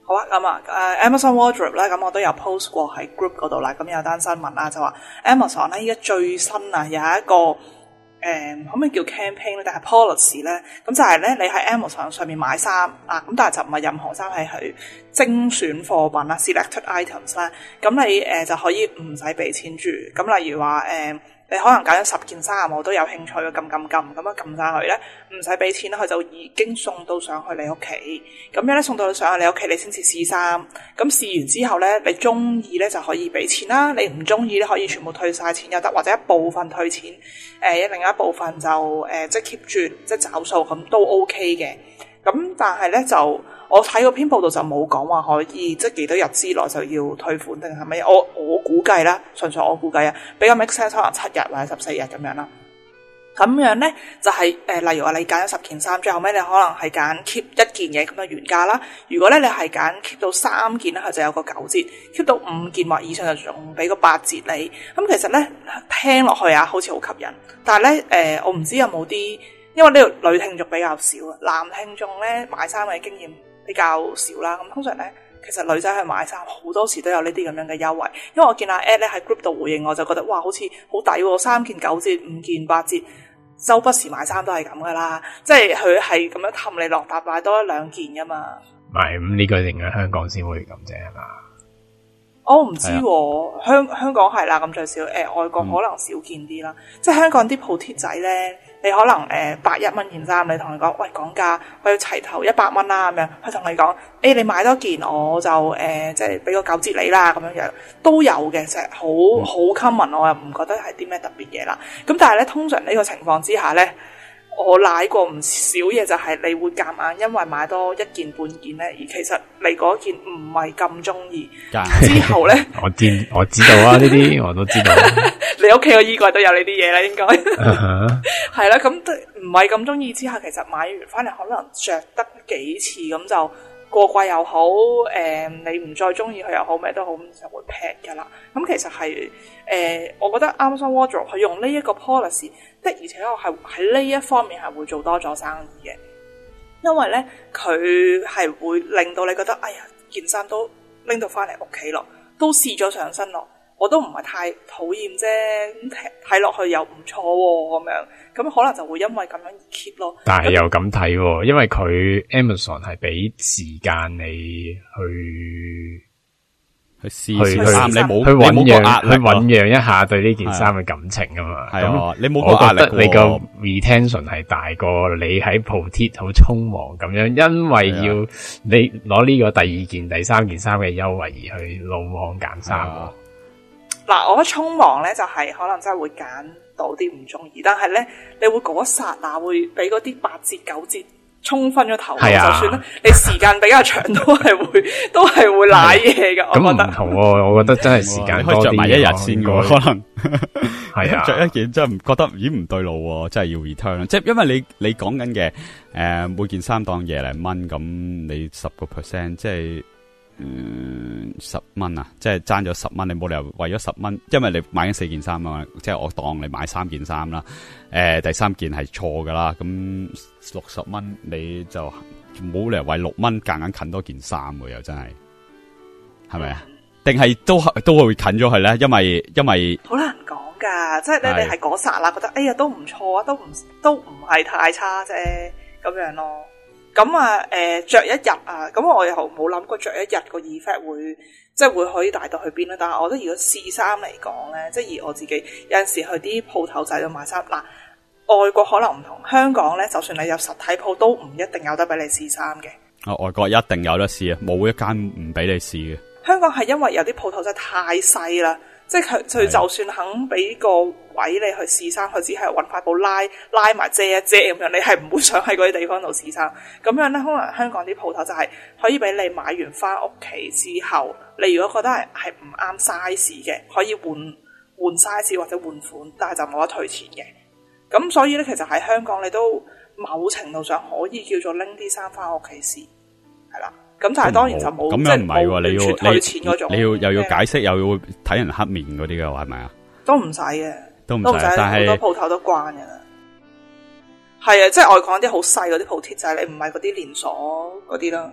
好啊，咁啊，誒 Amazon Wardrobe 咧，咁我都有 post 過喺 group 嗰度啦。咁有單新聞啦，就話 Amazon 咧依家最新啊有一個誒、呃、可唔可以叫 campaign 咧，定係 policy 咧？咁就係咧，你喺 Amazon 上面買衫啊，咁但係就唔係任何衫，係去精選貨品啦 ，selected items 啦。咁你誒、呃、就可以唔使俾錢住。咁例如話誒。呃你可能揀咗十件衫，我都有興趣嘅，撳撳撳咁樣撳晒佢咧，唔使俾錢啦，佢就已經送到上去你屋企。咁樣咧送到上去你屋企，你先至試衫。咁試完之後咧，你中意咧就可以俾錢啦，你唔中意咧可以全部退晒錢又得，或者一部分退錢，誒、呃，另一部分就誒、呃、即係 keep 住即係找數咁都 OK 嘅。咁但係咧就我睇嗰篇報道就冇講話可以即係幾多日之內就要退款定係咪？我我估計啦，純粹我估計啊，比較 make sense 可能七日或者十四日咁樣啦。咁樣咧就係、是、誒、呃，例如話你揀咗十件衫，最後尾你可能係揀 keep 一件嘢咁嘅原價啦。如果咧你係揀 keep 到三件咧，佢就有個九折；keep 到五件或以上就仲俾個八折你。咁其實咧聽落去啊，好似好吸引，但係咧誒，我唔知有冇啲。因為呢度女聽眾比較少啊，男聽眾咧買衫嘅經驗比較少啦。咁通常咧，其實女仔去買衫好多時都有呢啲咁樣嘅優惠。因為我見阿 Ed 咧喺 group 度回應我，就覺得哇，好似好抵喎，三件九折，五件八折，周不時買衫都係咁噶啦。即係佢係咁樣氹你落搭買多一兩件噶嘛。 唔係咁呢個淨係香港先會咁啫係嘛？ 我唔知喎，香香港係啦，咁最少誒、呃、外國可能少見啲啦。嗯、即係香港啲鋪貼仔咧，你可能誒百一蚊件衫，你同佢講喂講價，我要齊頭一百蚊啦咁樣，佢同你講誒、欸、你買多件我就誒、呃、即係俾個九折你啦咁樣樣都有嘅，即係好好 common，我又唔覺得係啲咩特別嘢啦。咁但係咧，通常呢個情況之下咧。我舐過唔少嘢，就係你會夾硬因為買多一件半件咧，而其實你嗰件唔係咁中意。之後咧， 我知我知道啊，呢啲我都知道。 你屋企個衣櫃都有呢啲嘢啦，應該係啦。咁唔係咁中意之下，其實買完翻嚟可能着得幾次咁就過季又好，誒、呃、你唔再中意佢又好，咩都好，咁就會劈噶啦。咁其實係誒、呃，我覺得 Amazon Wardrobe 佢用呢一個 policy。的而且確係喺呢一方面係會做多咗生意嘅，因為咧佢係會令到你覺得，哎呀件衫都拎到翻嚟屋企咯，都試咗上身咯，我都唔係太討厭啫，咁睇落去又唔錯喎，咁樣咁可能就會因為咁樣而 keep 咯。 但係又咁睇喎，因為佢 Amazon 係俾時間你去。去試去衫，你冇去醞釀，去醞釀一下對呢件衫嘅感情啊嘛。係啊，你冇個壓力，你個 retention 係大過你喺鋪貼好匆忙咁樣，因為要你攞呢個第二件、第三件衫嘅優惠而去魯莽揀衫。 嗱，我覺得匆忙咧就係可能真係會揀到啲唔中意，但係咧你會嗰一剎那會俾嗰啲八折九折。沖昏咗頭，啊、就算啦。你時間比較長，都係會，都係會瀨嘢噶。我覺得咁唔同喎，我覺得真係時間多啲。可以着埋一日先嘅，可能係啊，着一件真係唔覺得已經唔對路，真係要 return。即係因為你你講緊嘅誒，每件衫當廿零蚊，咁你十個 percent，即係嗯十蚊啊，即係爭咗十蚊，你冇理由為咗十蚊，因為你買緊四件衫啊嘛，即係我當你買三件衫啦，誒、呃、第三件係錯噶啦，咁六十蚊你就冇理由為六蚊夾硬近多件衫喎，又真係係咪啊？定係都都會近咗佢咧？因為因為好難講噶，即係咧你係嗰剎啦，覺得哎呀都唔錯啊，都唔都唔係太差啫，咁樣咯。咁啊，誒着一日啊，咁我又冇諗過着一日個 effect 會即係會可以大到去邊咧。但係我覺得如果試衫嚟講咧，即係以我自己有陣時去啲鋪頭仔度買衫，嗱外國可能唔同，香港咧就算你有實體鋪都唔一定有得俾你試衫嘅。啊，外國一定有得試啊，冇一間唔俾你試嘅。香港係因為有啲鋪頭真係太細啦。即係佢，佢就算肯俾個位你去試衫，佢只係揾塊布拉拉埋遮一遮咁樣，你係唔會想喺嗰啲地方度試衫。咁樣咧，可能香港啲鋪頭就係可以俾你買完翻屋企之後，你如果覺得係係唔啱 size 嘅，可以換換 size 或者換款，但係就冇得退錢嘅。咁所以咧，其實喺香港你都某程度上可以叫做拎啲衫翻屋企試，係啦。咁但係當然就冇，咁樣唔係喎，你要退錢嗰種，你要又要解釋，又要睇人黑面嗰啲嘅，係咪啊？都唔使嘅，都唔使，但係好多鋪頭都慣嘅啦。係啊，即係外國啲好細嗰啲鋪貼仔，你唔係嗰啲連鎖嗰啲啦。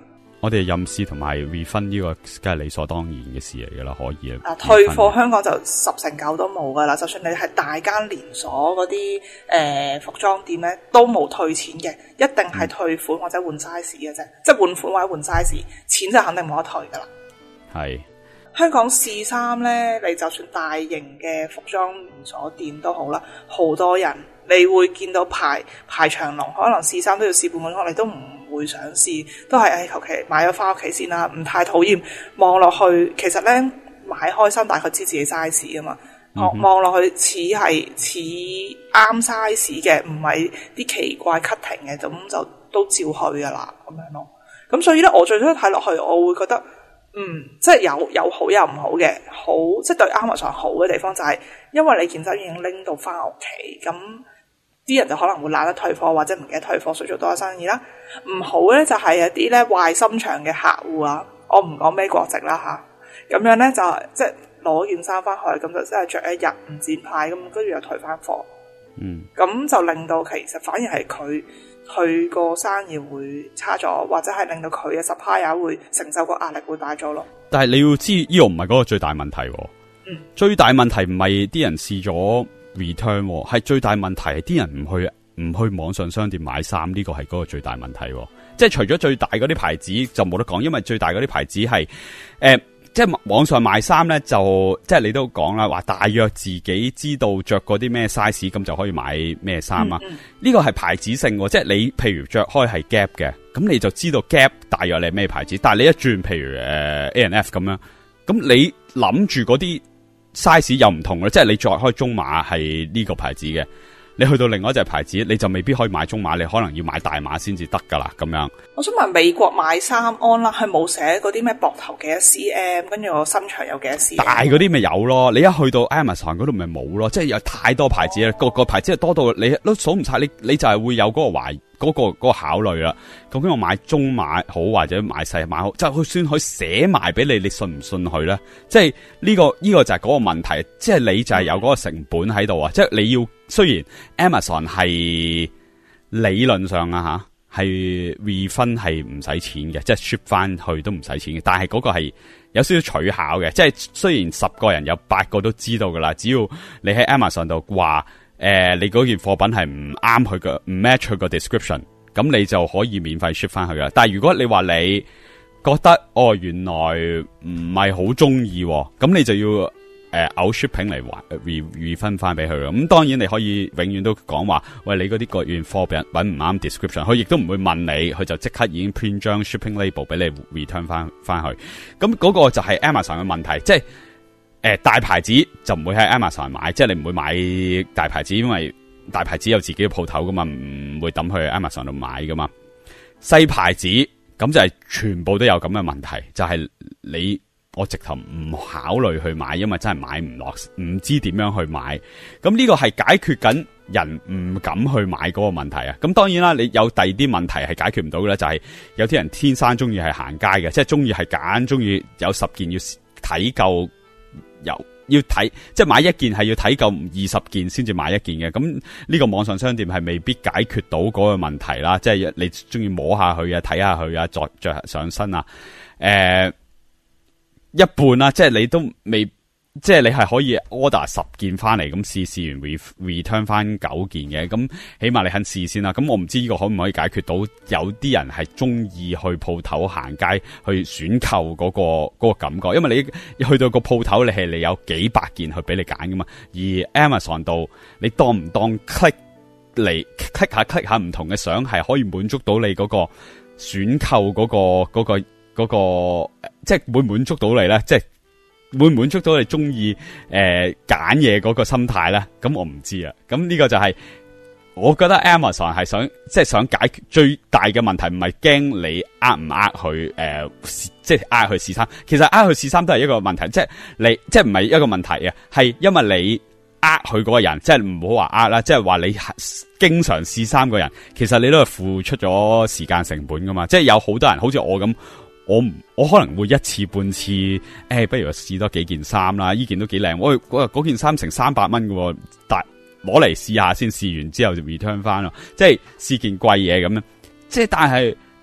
我哋任試同埋 refund 呢個梗係理所當然嘅事嚟噶啦，可以啊。退貨香港就十成九都冇噶啦，就算你係大間連鎖嗰啲誒服裝店咧，都冇退錢嘅，一定係退款或者換 size 嘅啫，嗯、即係換款或者換 size， 錢就肯定冇得退噶啦。係香港試衫咧，你就算大型嘅服裝連鎖店都好啦，好多人。你會見到排排長龍，可能試衫都要試半個鐘，你都唔會想試，都係誒求其買咗翻屋企先啦，唔太討厭。望落去其實咧買開心，大概知自己 size 啊嘛。望落、嗯、去似係似啱 size 嘅，唔係啲奇怪 cutting 嘅，咁就都照去噶啦咁樣咯。咁所以咧，我最初睇落去，我會覺得嗯，即係有有好有唔好嘅。好即係對 Amazon 好嘅地方就係，因為你件衫已經拎到翻屋企咁。啲人就可能會懶得退貨或者唔記得退貨，所以做多咗生意啦。唔好咧就係有啲咧壞心腸嘅客戶啊，我唔講咩國籍啦吓，咁樣咧就即係攞件衫翻去，咁就真係着一日唔剪牌，咁跟住又退翻貨。嗯，咁就令到其實反而係佢佢個生意會差咗，或者係令到佢嘅 supplier 會承受個壓力會大咗咯。 但係你要知呢個唔係嗰個最大問題喎。嗯，最大問題唔係啲人試咗return 係最大問題，係啲人唔去唔去網上商店買衫，呢個係嗰個最大問題。即係除咗最大嗰啲牌子就冇得講，因為最大嗰啲牌子係誒，即係網上賣衫咧，就即係你都講啦，話大約自己知道着嗰啲咩 size， 咁就可以買咩衫啊。呢、嗯嗯、個係牌子性，即係你譬如着開係 Gap 嘅，咁你就知道 Gap 大約你係咩牌子。但係你一轉譬如誒 A and F 咁樣，咁你諗住嗰啲size 又唔同嘅，即係你再開中碼係呢個牌子嘅，你去到另外一隻牌子，你就未必可以買中碼，你可能要買大碼先至得噶啦。咁樣， 我想問美國買衫 online 係冇寫嗰啲咩膊頭幾多 cm， 跟住我身長有幾多 cm？ 大嗰啲咪有咯，你一去到 Amazon 嗰度咪冇咯，即係有太多牌子啦，個個牌子係多到你都數唔晒，你你就係會有嗰個懷嗰、嗰個、嗰個考慮啦。究竟我買中碼好或者買細碼好，即係佢算佢寫埋俾你，你信唔信佢咧？即係呢、這個呢、這個就係嗰個問題，即係你就係有嗰個成本喺度啊！即係你要雖然 Amazon 係理論上啊吓係 refund 係唔使錢嘅，即係 ship 翻去都唔使錢嘅，但係嗰個係有少少取巧嘅。即係雖然十個人有八個都知道噶啦，只要你喺 Amazon 度話誒，你嗰件貨品係唔啱佢嘅，唔 match 佢個 description。咁你就可以免費 ship 翻去噶，但係如果你話你覺得哦原來唔係好中意，咁你就要誒 out shipping 嚟還 refund 翻俾佢咯。咁當然你可以永遠都講話，喂，你嗰啲個件貨品唔啱 description， 佢亦都唔會問你，佢就即刻已經 print 張 shipping label 俾你 return 翻翻去。咁嗰個就係 Amazon 嘅問題，即係誒、呃、大牌子就唔會喺 Amazon 買，即係你唔會買大牌子，因為大牌子有自己嘅鋪頭噶嘛，唔會抌去 Amazon 度買噶嘛。細牌子咁就係全部都有咁嘅問題，就係、是、你我直頭唔考慮去買，因為真係買唔落，唔知點樣去買。咁呢個係解決緊人唔敢去買嗰個問題啊。咁當然啦，你有第二啲問題係解決唔到嘅咧，就係、是、有啲人天生中意係行街嘅，即係中意係揀，中意有十件要睇夠有。要睇即係買一件係要睇夠二十件先至買一件嘅，咁呢個網上商店係未必解決到嗰個問題啦。即係你中意摸下佢啊，睇下佢啊，着着上身啊，誒、呃，一半啦，即係你都未，即係你係可以 order 十件翻嚟咁試，試完 re return 翻九件嘅，咁起碼你肯試先啦。咁我唔知呢個可唔可以解決到有啲人係中意去鋪頭行街去選購嗰個嗰個感覺，因為你去到個鋪頭你係你有幾百件去俾你揀噶嘛，而 Amazon 度你當唔當 click 嚟 click 下 click 下唔同嘅相係可以滿足到你嗰個選購嗰個嗰個嗰個，即係會滿足到你咧，即係。會滿足到你中意誒揀嘢嗰個心態咧？咁我唔知啊。咁呢個就係、是、我覺得 Amazon 係想即係想解決最大嘅問題，唔係驚你呃唔呃佢誒，即係呃佢試衫。其實呃佢試衫都係一個問題，即係你即係唔係一個問題啊，係因為你呃佢嗰個人，即係唔好話呃啦，即係話你經常試衫個人，其實你都係付出咗時間成本噶嘛。即係有好多人好似我咁。我唔，我可能會一次半次，誒、欸，不如試多幾件衫啦，呢件都幾靚，我嗰件衫成三百蚊嘅，但攞嚟試下先，試完之後就 return 翻咯，即係試件貴嘢咁樣，即係但係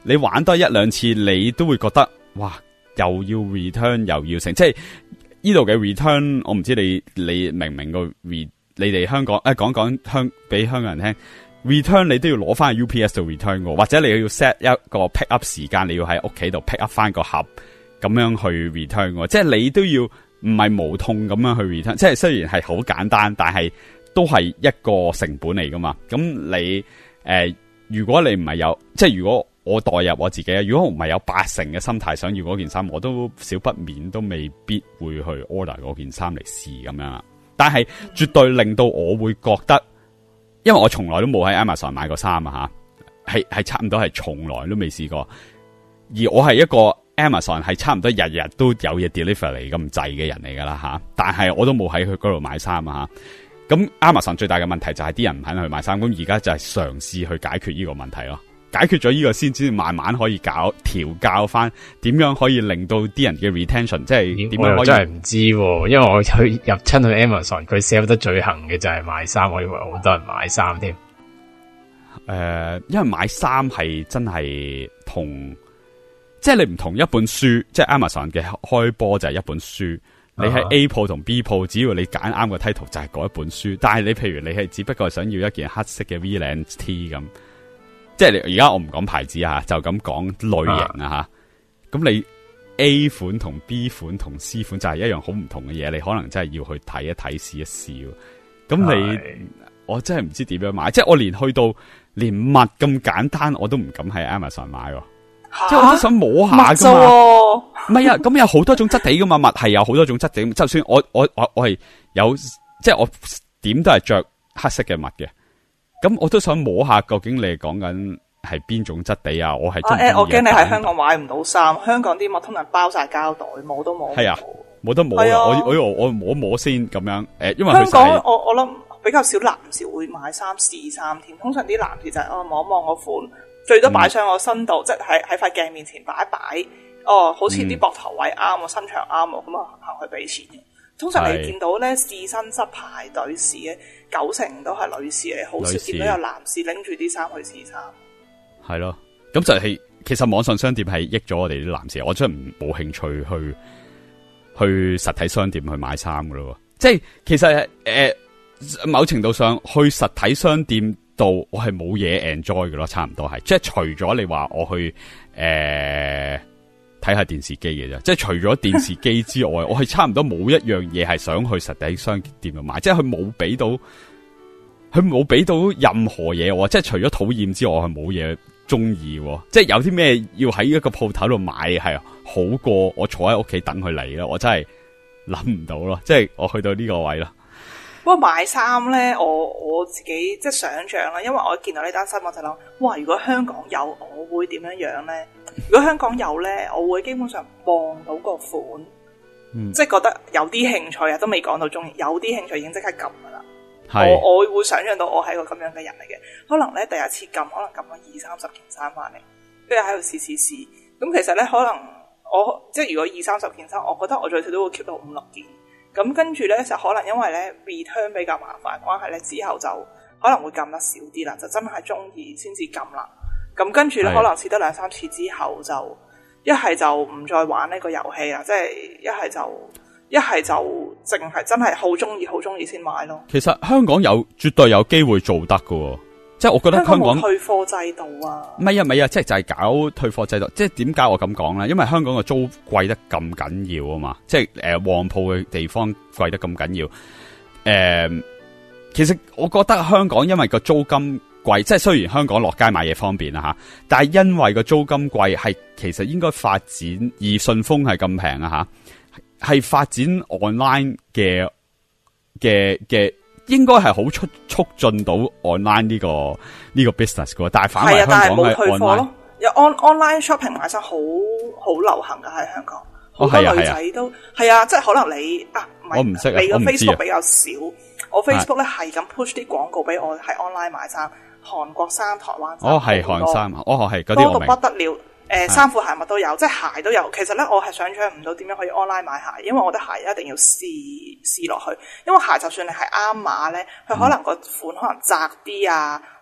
你玩多一兩次，你都會覺得哇，又要 return 又要成，即係呢度嘅 return， 我唔知你你明唔明個 re， 你哋香港誒講講香俾香港人聽 return， 你都要攞翻 U P S 度 return 嘅，或者你要 set 一個 pick up 時間，你要喺屋企度 pick up 翻個盒咁樣去 return 嘅，即係你都要唔係無痛咁樣去 return， 即係雖然係好簡單，但係都係一個成本嚟噶嘛。咁你誒、呃，如果你唔係有，即係如果我代入我自己，如果我唔係有八成嘅心態想要嗰件衫，我都少不免都未必會去 order 嗰件衫嚟試咁樣啦。但係絕對令到我會覺得，因為我從來都冇喺 Amazon 買過衫啊吓，係係差唔多係從來都未試過。而我係一個 Amazon 係差唔多日日都有嘢 deliver 嚟咁滯嘅人嚟噶啦吓，但係我都冇喺佢嗰度買衫啊吓。咁 Amazon 最大嘅問題就係啲人唔肯去買衫，咁而家就係嘗試去解決呢個問題咯。解決咗呢個先，先慢慢可以搞調教翻，點樣可以令到啲人嘅 retention， 即係點樣可以？我真係唔知，因為我去入親去 Amazon， 佢 sell 得最行嘅就係買衫，我以為好多人買衫添。誒、呃，因為買衫係真係同，即係你唔同一本書，即係 Amazon 嘅開波就係一本書。你喺 A 鋪同 B 鋪，只要你揀啱個 title 就係嗰一本書。但係你譬如你係只不過想要一件黑色嘅 V 領 T 咁。即係而家我唔講牌子啊，就咁講類型啊吓。咁你 A 款同 B 款同 C 款就係一樣好唔同嘅嘢，你可能真係要去睇一睇試一試。咁你我真係唔知點樣買，即係我連去到連襪咁簡單我都唔敢喺 Amazon 買。即係我都想摸下噶嘛。唔係啊，咁有好多種質地噶嘛，襪係有好多種質地。就算我我我我係有，即係我點都係着黑色嘅襪嘅。咁我都想摸下，究竟你係講緊係邊種質地啊？我係啊，誒，我驚你喺香港買唔到衫，香港啲襪通常包晒膠袋，摸都摸。係啊，冇得摸啊！我我我摸摸先咁樣。誒，因為香港我我諗比較少男士會買衫試衫添，通常啲男士就係哦望一望個款，最多擺上我身度，嗯、即係喺喺塊鏡面前擺一擺。哦，好似啲膊頭位啱我，身長啱我，咁啊行去俾錢嘅。通常你見到咧試身室排隊試嘅，九成都係女士嚟，好少見到有男士拎住啲衫去試衫。係咯，咁就係、是、其實網上商店係益咗我哋啲男士，我真係唔冇興趣去去實體商店去買衫噶咯。即係其實誒、呃，某程度上去實體商店度，我係冇嘢 enjoy 嘅咯，差唔多係。即係除咗你話我去誒。呃睇下電視機嘅啫，即係除咗電視機之外，我係差唔多冇一樣嘢係想去實體商店度買，即係佢冇俾到，佢冇俾到任何嘢我，即係除咗討厭之外，我係冇嘢中意，即係有啲咩要喺一個鋪頭度買係好過我坐喺屋企等佢嚟咯，我真係諗唔到咯，即係我去到呢個位啦。不過買衫咧，我我自己即係想象啦，因為我見到呢單新聞就諗，哇！如果香港有，我會點樣樣咧？如果香港有咧，我會基本上望到個款，嗯、即係覺得有啲興趣啊，都未講到中意，有啲興趣已經即刻撳噶啦。我我會想象到我係個咁樣嘅人嚟嘅，可能咧第一次撳，可能撳咗二三十件衫翻嚟，跟住喺度試試試。咁其實咧，可能我即係如果二三十件衫，我覺得我最少都會 keep 到五六件。咁跟住咧就可能因為咧 return 比較麻煩關係咧，之後就可能會撳得少啲啦，就真係中意先至撳啦。咁跟住咧可能試得兩三次之後就一係就唔再玩呢個遊戲啦，即係一係就一係就淨係真係好中意好中意先買咯。其實香港有絕對有機會做得㗎，即係我覺得香港退貨制度啊，唔係啊唔係啊，即係就係、是、搞退貨制度。即係點解我咁講咧？因為香港嘅租貴得咁緊要啊嘛，即係誒旺鋪嘅地方貴得咁緊要。誒、呃，其實我覺得香港因為個租金貴，即係雖然香港落街買嘢方便啊吓，但係因為個租金貴，係其實應該發展，而順豐係咁平啊吓，係發展 online 嘅嘅嘅。應該係好促促進到 online 呢、這個呢、這個 business 嘅，但係反為香港係 online 有 on online shopping 買衫好好流行嘅喺香港，好多女仔都係啊，即係可能你啊，唔係我唔識啊，你個 Facebook 比較少，我 Facebook 咧係咁 push 啲廣告俾我喺 online 買衫，韓國衫、台灣衫，哦係韓衫，哦係嗰啲我明，多到不得了。誒，衫褲鞋襪都有，即係鞋都有。其實咧，我係想象唔到點樣可以 online 買鞋，因為我覺得鞋一定要試試落去。因為鞋就算你係啱碼咧，佢可能個款可能窄啲啊，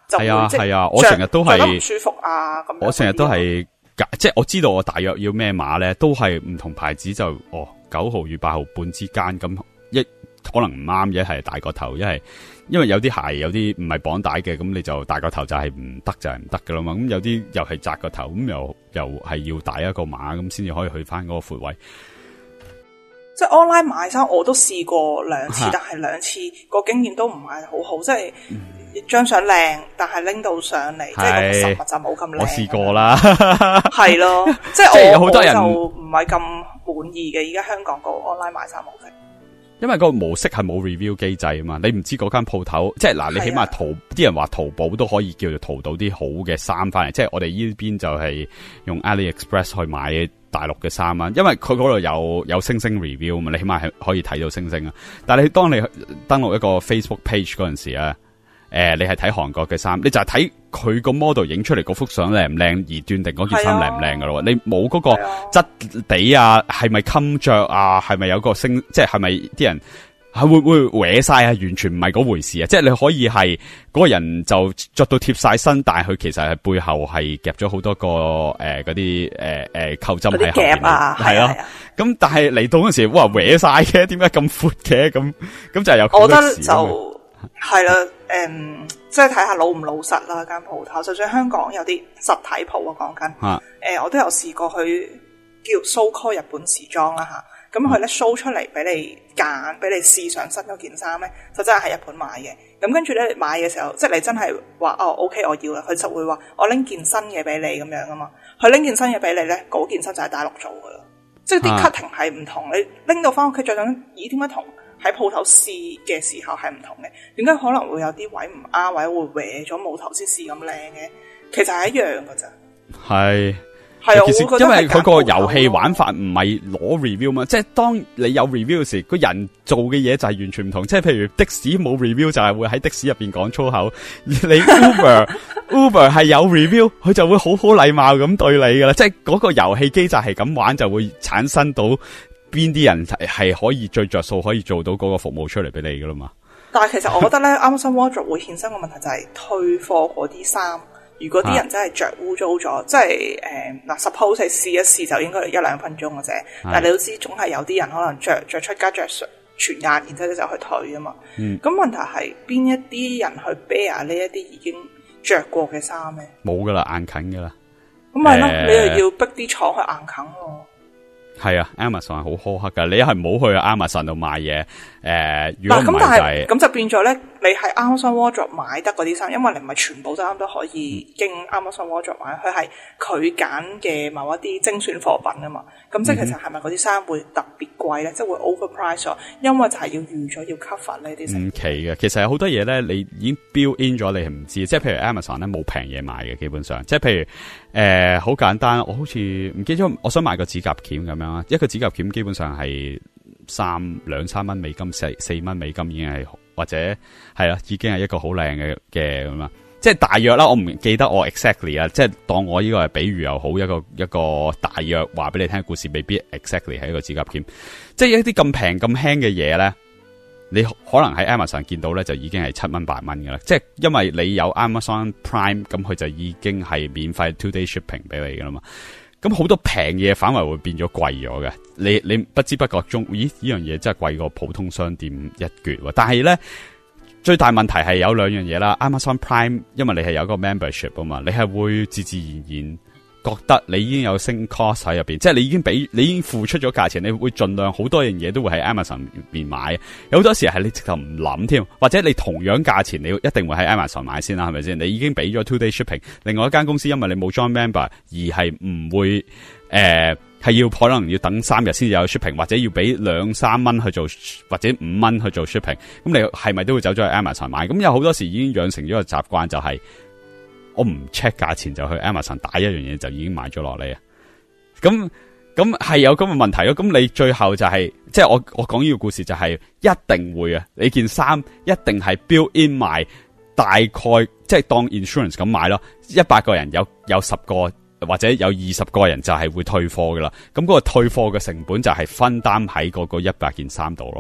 就會係啊即係啊，我成日都係着得唔舒服啊咁。 我成日都係即係我知道我大約要咩碼咧，都係唔同牌子就哦九毫與八毫半之間咁，一可能唔啱，一係大個頭，一係因為有啲鞋有啲唔係綁帶嘅，咁你就大個頭就係唔得就係唔得噶啦嘛。咁有啲又係窄個頭，咁又又係要大一個碼咁先至可以去翻嗰個闊位。 即係 online 買衫我都試過兩次，但係兩次個經驗都唔係好好，即係張相靚，但係拎到上嚟，即係個實物就冇咁靚。 我試過啦， 係咯，即係即係我好多人就唔係咁滿意嘅。而家香港個 online 買衫模式， 因為個模式係冇 review 機制啊嘛，你唔知嗰間鋪頭，即係嗱，你起碼淘啲人話淘寶都可以叫做淘到啲好嘅衫翻嚟，即係我哋呢邊就係用 AliExpress 去買大陸嘅衫啊，因為佢嗰度有有星星 review 啊嘛，你起碼係可以睇到星星啊。但係你當你登錄一個 Facebook page 嗰陣時啊，誒、呃，你係睇韓國嘅衫，你就係睇佢個 model 影出嚟嗰幅相靚唔靚而斷定嗰件衫靚唔靚噶咯。你冇嗰個質地啊，係咪襟着啊，係咪有個星，即係係咪啲人係會會搲晒啊？完全唔係嗰回事啊！即係你可以係嗰個人就着到貼晒身，但係佢其實係背後係夾咗好多個誒嗰啲誒誒扣針喺後邊啊，係咯。咁但係嚟到嗰時，哇搲晒嘅，點解咁闊嘅？咁咁就係有好多時。我覺得就係啦，誒、嗯，即係睇下老唔老實啦間鋪頭。就算香港有啲實體鋪啊，講緊，誒、呃，我都有試過去叫 so call 日本時裝啦吓。咁佢咧 show 出嚟俾你揀，俾你試上身嗰件衫咧，就真係喺日本買嘅。咁跟住咧買嘅時候，即係你真係話哦 OK 我要啦，佢就會話我拎件新嘅俾你咁樣啊嘛。佢拎件新嘅俾你咧，嗰件新就係大陸做噶啦，即係啲 cutting 係唔同。你拎到翻屋企再想，咦點解同喺鋪頭試嘅時候係唔同嘅？點解可能會有啲位唔啱，或者會搲咗冇頭先試咁靚嘅？其實係一樣噶咋。係。係啊， 因為佢個遊戲玩法唔係攞 review 嘛，即係當你有 review 時，個人做嘅嘢就係完全唔同。即係譬如的士冇 review 就係會喺的士入邊講粗口，你 Uber Uber 係有 review， 佢就會好好禮貌咁對你噶啦。即係嗰個遊戲機就係咁玩，就會產生到邊啲人係可以最着數，可以做到嗰個服務出嚟俾你噶啦嘛。 但係其實我覺得咧，Amazon Wardrobe 會衍生個問題就係退貨嗰啲衫。如果啲人真係着污糟咗，即係誒嗱 suppose 係試一試就應該一兩分鐘嘅啫。但係你都知，總係有啲人可能着着出街着全日，然之後就去退啊嘛。咁、嗯、問題係邊一啲人去 bear 呢一啲已經着過嘅衫咧？冇噶啦，硬啃噶啦。咁咪咯，你又要逼啲廠去硬啃喎。係啊 ，Amazon 係好苛刻噶，你係唔好去 Amazon 度買嘢。誒、呃，如果唔係就係咁就變咗咧，你喺 Amazon Wardrobe 買得嗰啲衫，因為你唔係全部衫都可以經 Amazon Wardrobe 買，佢係佢揀嘅某一啲精選貨品啊嘛。咁即係其實係咪嗰啲衫會特別貴咧？即係會 overprice 咗，因為就係要預咗要 cover 呢啲。唔奇嘅，其實有好多嘢咧，你已經 build in 咗，你係唔知。即係譬如 Amazon 咧冇平嘢買嘅，基本上，即係譬如誒好、呃、簡單，我好似唔記得，我想買個指甲鉗咁樣。一個指甲鉗基本上係三兩三蚊美金，四四蚊美金已經係，或者係啦，已經係一個好靚嘅嘅咁啊！即係大約啦，我唔記得我 exactly 啊，即係當我呢個係比喻又好，一個一個大約話俾你聽故事，未必 exactly 係一個指甲鉗。即係一啲咁平咁輕嘅嘢咧，你可能喺 Amazon 見到咧就已經係七蚊八蚊噶啦。即係因為你有 Amazon Prime，咁佢就已經係免費 two day shipping 俾你噶啦嘛。咁好多平嘢反而會變咗貴咗嘅，你你不知不覺中，咦呢樣嘢真係貴過普通商店一橛喎。但係咧最大問題係有兩樣嘢啦 ，Amazon Prime 因為你係有個 membership 啊嘛，你係會自自然然覺得你已經有升 cost 喺入邊，即係你已經俾你已經付出咗價錢，你會盡量好多樣嘢都會喺 Amazon 入邊買。有好多時係你直頭唔諗添，或者你同樣價錢你一定會喺 Amazon 買先啦，係咪先？你已經俾咗 two day shipping， 另外一間公司因為你冇 join member 而係唔會誒係、呃、要可能要等三日先至有 shipping， 或者要俾兩三蚊去做或者五蚊去做 shipping， 咁你係咪都會走咗去 Amazon 買？咁有好多時已經養成咗個習慣，就係、是。我唔 check 價錢就去 Amazon 打一樣嘢就已經買咗落嚟啊！咁咁係有咁嘅問題咯。咁你最後就係、是、即係我我講呢個故事就係一定會啊！你件衫一定係 build in 賣，大概即係當 insurance 咁買咯。一百個人有有十個或者有二十個人就係會退貨噶啦。咁嗰個退貨嘅成本就係分擔喺嗰個一百件衫度咯。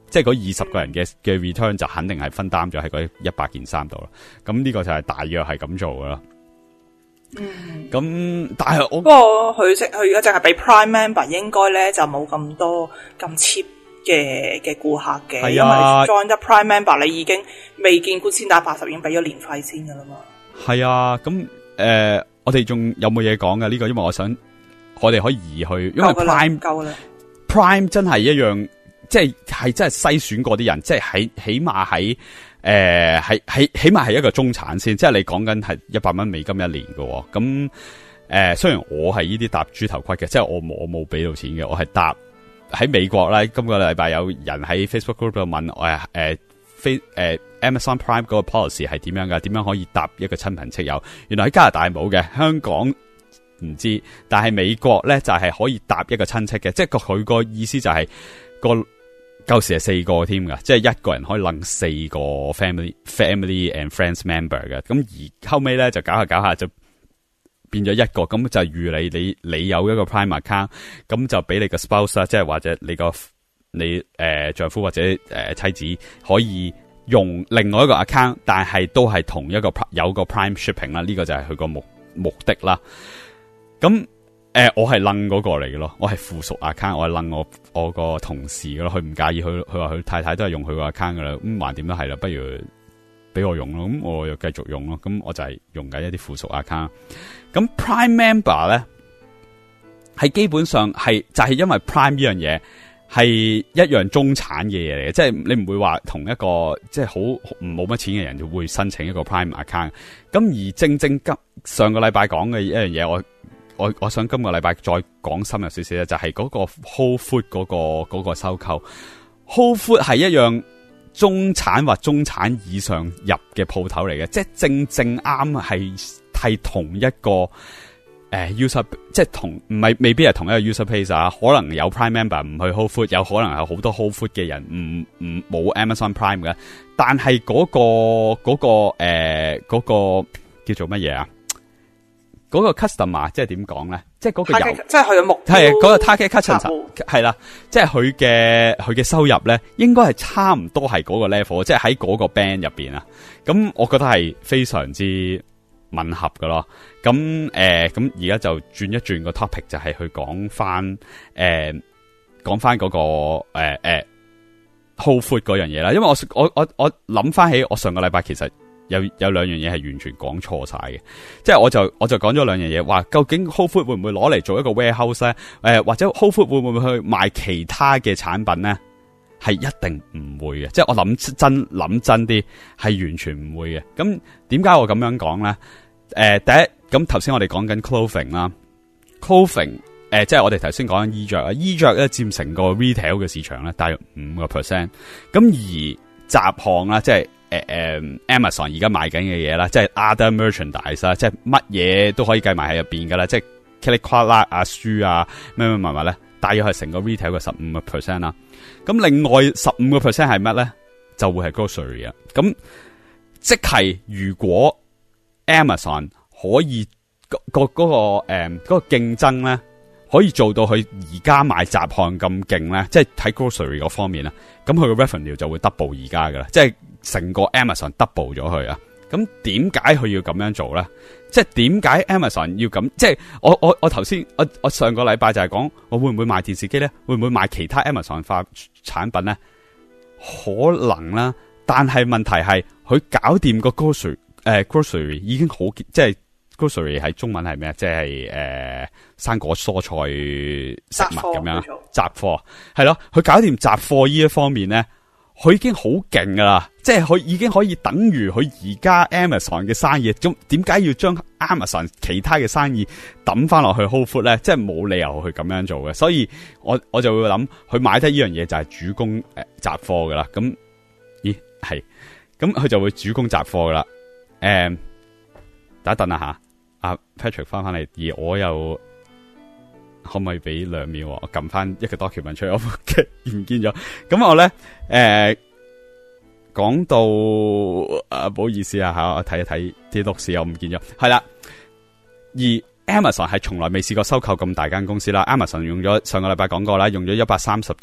即係嗰二十個人嘅嘅 return 就肯定係分擔咗喺嗰一百件衫度啦。咁呢個就係大約係咁做噶啦。 嗯， 咁但係我不過佢即佢而家淨係俾 Prime Member， 應該咧就冇咁多咁 cheap 嘅嘅顧客嘅，啊，因為你 join 得 Prime Member， 你已經未見過千打八十已經俾咗年費先噶啦嘛。係啊，咁誒、呃，我哋仲有冇嘢講嘅呢個？因為我想我哋可以移去，因為 Prime 夠啦 ，Prime 真係一樣，即係係真係篩選過啲人，即係喺起碼喺。誒，係係起碼係一個中產先，即係你講緊係一百蚊美金一年嘅，咁誒、呃，雖然我係呢啲搭豬頭骨嘅，即係我冇我冇俾到錢嘅，我係搭喺美國咧。今個禮拜有人喺 Facebook group 度問我誒誒，非、呃、誒、呃、Amazon Prime 嗰個 policy 係點樣噶？點樣可以搭一個親朋戚友？原來喺加拿大冇嘅，香港唔知，但係美國咧就係、是、可以搭一個親戚嘅，即係個佢個意思就係、是、個。舊時係四個添噶，即係一個人可以掕四個 family family and friends member 嘅。咁而後尾咧就搞下搞下就變咗一個，咁就預你你你有一個 Prime account， 咁就俾你個 spouse 即係或者你個你誒、呃、丈夫或者誒、呃、妻子可以用另外一個 account， 但係都係同一個有個 Prime shipping 啦。呢個就係佢個目目的啦。咁。誒、呃，我係掕嗰個嚟嘅咯，我係附屬 account， 我係掕我我個同事嘅咯，佢唔介意，佢佢話佢太太都係用佢個 account 噶啦，咁橫掂都係啦，不如俾我用咯，咁我又繼續用咯，咁我就係用緊一啲附屬 account。咁 Prime Member 咧，係基本上係就係、是、因為 Prime 呢樣嘢係一樣中產嘅嘢嚟嘅，即係你唔會話同一個即係好唔冇乜錢嘅人就會申請一個 Prime account。咁而正正今上個禮拜講嘅一樣嘢，我。我我想今個禮拜再講深入少少咧，就係、是、嗰個 Whole Food 嗰、那個嗰、那個收購 Whole Food 係一樣中產或中產以上入嘅鋪頭嚟嘅，即係正正啱係係同一個誒、呃、user， 即係同唔係未必係同一個 user base 啊，可能有 Prime Member 唔去 Whole Food， 有可能有好多 Whole Food 嘅人唔唔冇 Amazon Prime 嘅，但係嗰、那個嗰、那個誒嗰、呃那個叫做乜嘢啊？嗰、那個 customer 即係點講咧？即係嗰個有， 即係佢嘅目標係嗰個 target customer 係啦，即係佢嘅佢嘅收入咧，應該係差唔多係嗰個 level， 即係喺嗰個 band 入邊啊。咁我覺得係非常之吻合噶咯。咁誒，咁而家就轉一轉個 topic， 就係去講翻誒，講翻嗰個誒誒、呃、Whole Food 嗰樣嘢啦。因為我我我我諗翻起我上個禮拜其實。有有兩樣嘢係完全講錯晒嘅，即係我就我就講咗兩樣嘢，話究竟 Whole Food 會唔會攞嚟做一個 warehouse 咧？誒、呃，或者 Whole Food 會唔會去賣其他嘅產品咧？係一定唔會嘅，即係我諗真諗真啲，係完全唔會嘅。咁點解我咁樣講咧？誒、呃，第一，咁頭先我哋講緊 clothing 啦 ，clothing 誒、呃，即係我哋頭先講緊衣着啊，衣着咧佔成個 retail 嘅市場咧，大約五個 percent。咁而雜項啦，即係。誒、呃、誒 ，Amazon 而家賣緊嘅嘢啦，即係 other merchandise 啦，即係乜嘢都可以計埋喺入邊噶啦，即係 Click 啦啊書啊咩咩物物咧，大約係成個 retail 嘅十五個 percent 啦。咁另外十五個 percent 係乜咧？就會係 grocery 啊。咁即係如果 Amazon 可以、嗰個、嗰個誒嗰、呃嗰個競爭咧，可以做到佢而家賣雜項咁勁咧，即係喺 grocery 嗰方面啦，咁佢個 revenue 就會 double 而家噶啦，即係。成個 Amazon double 咗佢啊！咁點解佢要咁樣做咧？即係點解 Amazon 要咁？即係我我我頭先我我上個禮拜就係講我會唔會賣電視機咧？會唔會賣其他 Amazon 化產品咧？可能啦，但係問題係佢搞掂個 grocery 誒、呃、grocery 已經好，即係 grocery 係中文係咩？即係誒生果蔬菜食物咁樣雜貨係咯，佢搞掂雜貨呢一方面咧。佢已經好勁噶啦，即係佢已經可以等於佢而家 Amazon 嘅生意，咁點解要將 Amazon 其他嘅生意抌翻落去 Whole Food 咧？即係冇理由去咁樣做嘅，所以我我就會諗，佢買得呢樣嘢就係主攻誒雜貨噶啦。咁咦係，咁佢就會主攻雜貨噶啦。誒、嗯，等一等啊吓，阿 Patrick 翻翻嚟，而我又。可唔可以俾兩秒我撳翻一個 document 出嚟？我唔見咗。咁我咧誒講到啊，唔好意思啊吓，我睇一睇啲錄事，我唔見咗。係啦，而 Amazon 係從來未試過收購咁大間公司啦。Amazon 用咗上個禮拜講過啦，用咗一百三十七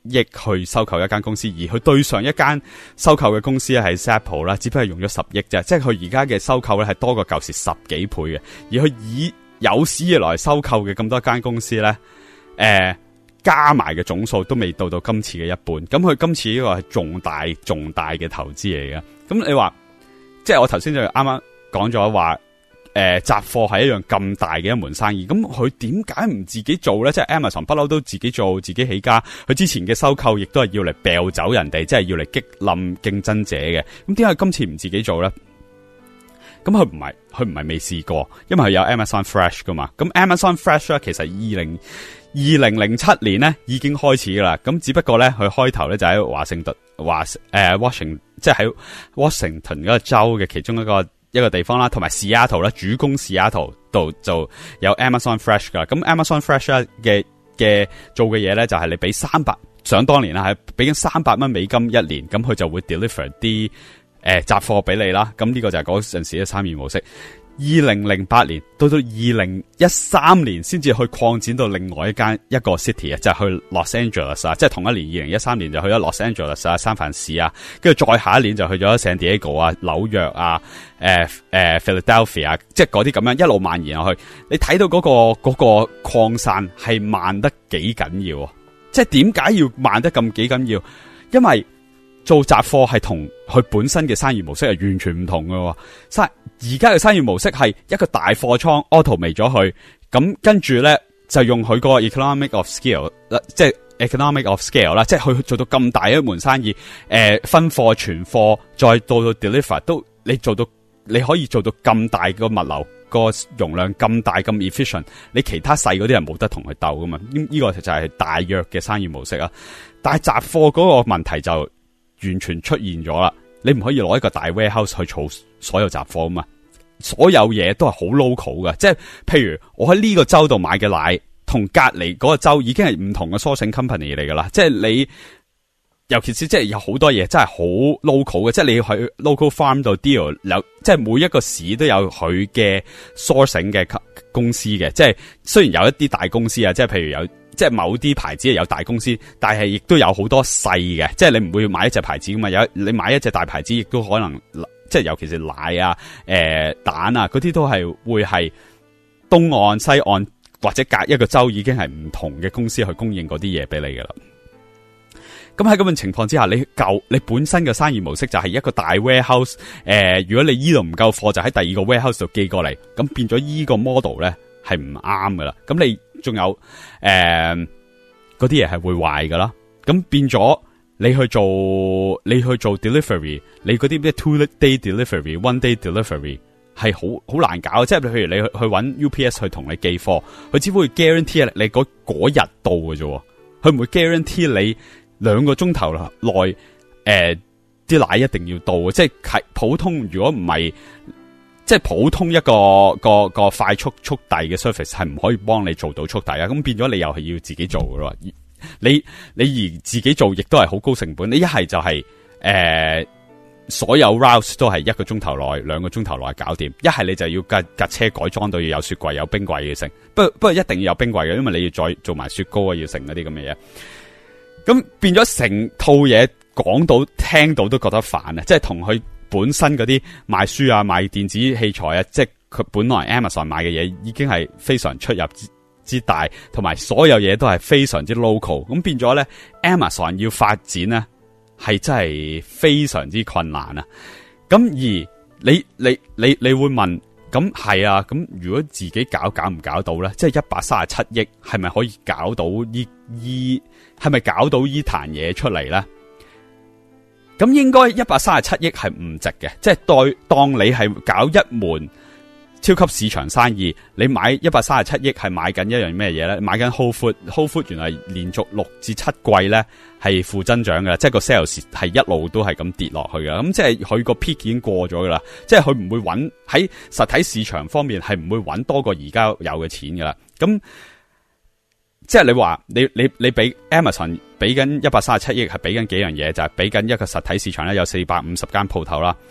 億去收購一間公司，而佢對上一間收購嘅公司咧係 Apple 啦，只不過係用咗十億啫，即係佢而家嘅收購咧係多過舊時十幾倍嘅，而佢以有史以來收購嘅咁多間公司咧，誒、呃、加埋嘅總數都未到到今次嘅一半，咁佢今次呢個係重大重大嘅投資嚟嘅。咁你話，即係我頭先就啱啱講咗話。誒、呃，雜貨係一樣咁大嘅一門生意，咁佢點解唔自己做咧？即係 Amazon 不嬲都自己做，自己起家。佢之前嘅收購亦都係要嚟掉走人哋，即係要嚟擊冧競爭者嘅。咁點解今次唔自己做咧？咁佢唔係，佢唔係未試過，因為佢有 Amazon Fresh 噶嘛。咁 Amazon Fresh 咧，其實二零二零零七年咧已經開始噶啦。咁只不過咧，佢開頭咧就喺華盛頓華誒 Washington，即係喺 Washington 嗰個州嘅其中一個。一個地方啦，同埋 Seattle 啦，主攻 Seattle 度就有 Amazon Fresh 噶。咁 Amazon Fresh 嘅嘅做嘅嘢咧，就係你俾三百，想當年啦，係俾緊三百蚊美金一年，咁佢就會 deliver 啲誒雜貨俾你啦。咁呢個就係嗰陣時嘅生意模式。二零零八年到到二零一三年先至去擴展到另外一間一個 city 啊，就係去 Los Angeles 啊，即係同一年二零一三年就去咗 Los Angeles 啊、三藩市啊，跟住再下一年就去咗 San Diego 啊、紐約啊、誒、呃、誒、呃、Philadelphia 啊，即係嗰啲咁樣一路蔓延落去。你睇到嗰、嗰個嗰、嗰個擴散係慢得幾緊要啊？即係點解要慢得咁幾緊要？因為做雜貨係同佢本身嘅生意模式係完全唔同嘅。生而家嘅生意模式係一個大貨倉 automate 咗佢，咁跟住咧就用佢個 economic of scale，即係 economic of scale 啦，即係佢做到咁大一門生意，誒、呃、分貨存貨，再到到 deliver 都你做到，你可以做到咁大個物流個容量咁大咁 efficient， 你其他細嗰啲人冇得同佢鬥噶嘛？呢、這個就係大約嘅生意模式啊。但係雜貨嗰個問題就完全出現咗啦，你唔可以攞一個大 warehouse 去儲所有雜貨啊嘛，所有嘢都係好 local 嘅，即係譬如我喺呢個州度買嘅奶，同隔籬嗰個州已經係唔同嘅 sourcing company 嚟噶啦，即係你，尤其是即係有好多嘢真係好 local 嘅，即係你要去 local farm 度 deal， 有即係每一個市都有佢嘅 sourcing 嘅公司嘅，即係雖然有一啲大公司啊，即係譬如有。即係某啲牌子係有大公司，但係亦都有好多細嘅，即係你唔會買一隻牌子噶嘛，有你買一隻大牌子，亦都可能即係尤其是奶啊、誒、呃、蛋啊嗰啲都係會係東岸、西岸或者隔一個州已經係唔同嘅公司去供應嗰啲嘢俾你噶啦。咁喺咁嘅情況之下，你舊你本身嘅生意模式就係一個大 warehouse， 誒、呃，如果你依度唔夠貨，就喺第二個 warehouse 度寄過嚟，咁變咗依個 model 咧係唔啱噶啦。咁你仲有誒嗰啲嘢係會壞噶啦，咁變咗你去做你去做 delivery， 你嗰啲咩 two day delivery、one day delivery 係好好難搞，即係譬如你去去揾 U P S 去同你寄貨，佢只會 guarantee 你嗰嗰日到嘅啫，佢唔會 guarantee 你兩個鐘頭內誒啲奶一定要到，即係普通如果唔係。即係普通一個個個快速速遞嘅 service 係唔可以幫你做到速遞啊，咁變咗你又係要自己做嘅咯。你你而自己做亦都係好高成本。你一係就係、是、誒、呃、所有 routes 都係一個鐘頭內、兩個鐘頭內搞掂，一係你就要架架車改裝到要有雪櫃、有冰櫃嘅成。不過不過一定要有冰櫃嘅，因為你要再做埋雪糕啊，要成嗰啲咁嘅嘢。咁變咗成套嘢講到聽到都覺得煩啊！即係同佢。本身嗰啲賣書啊、賣電子器材啊，即係佢本來 Amazon 買嘅嘢已經係非常出入之之大，同埋所有嘢都係非常之 local， 咁變咗咧 Amazon 要發展咧係真係非常之困難啊！咁而你你你你會問，咁係啊？咁如果自己搞搞唔搞到咧？即係一百三十七億係咪可以搞到呢？依係咪搞到呢壇嘢出嚟咧？咁應該一百三十七億係唔值嘅，即係代當你係搞一門超級市場生意，你買一百三十七億係買緊一樣咩嘢咧？買緊 Whole Food，Whole Food 原來連續六至七季咧係負增長嘅，即係個 sales 係一路都係咁跌落去嘅。咁即係佢個 peak 已經過咗噶啦，即係佢唔會搵喺實體市場方面係唔會搵多過而家有嘅錢噶啦。咁即係你話你你你俾 Amazon 俾緊一百三十七億係俾緊幾樣嘢，就係俾緊一個實體市場咧有四百五十間鋪頭啦，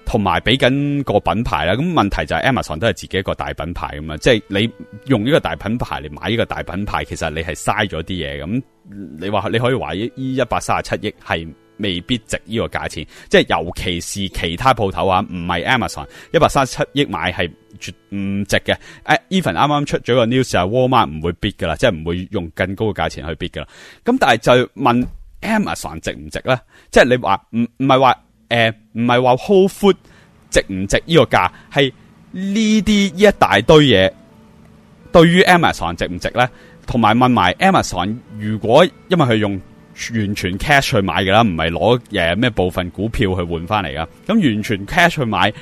同埋俾緊個品牌啦。咁問題就係 Amazon 都係自己一個大品牌咁嘛，即係你用呢個大品牌嚟買呢個大品牌，其實你係嘥咗啲嘢。咁你話你可以話呢一百三十七億係未必值呢個價錢，即係尤其是其他鋪頭啊，唔係 Amazon 一百三十七億買係絕唔值嘅。Even 啱啱出咗個 news 係 Walmart 唔會 bid 噶啦，即係唔會用更高嘅價錢去 bid 噶啦。咁但係就問 Amazon 值唔值咧？即係你話唔唔係話誒唔係話 Whole Food 值唔值呢個價，係呢啲一大堆嘢對於 Amazon 值唔值咧？同埋問埋 Amazon 如果因為佢用完全 cash 去買嘅啦，唔係攞誒咩部分股票去換翻嚟噶。咁完全 cash 去買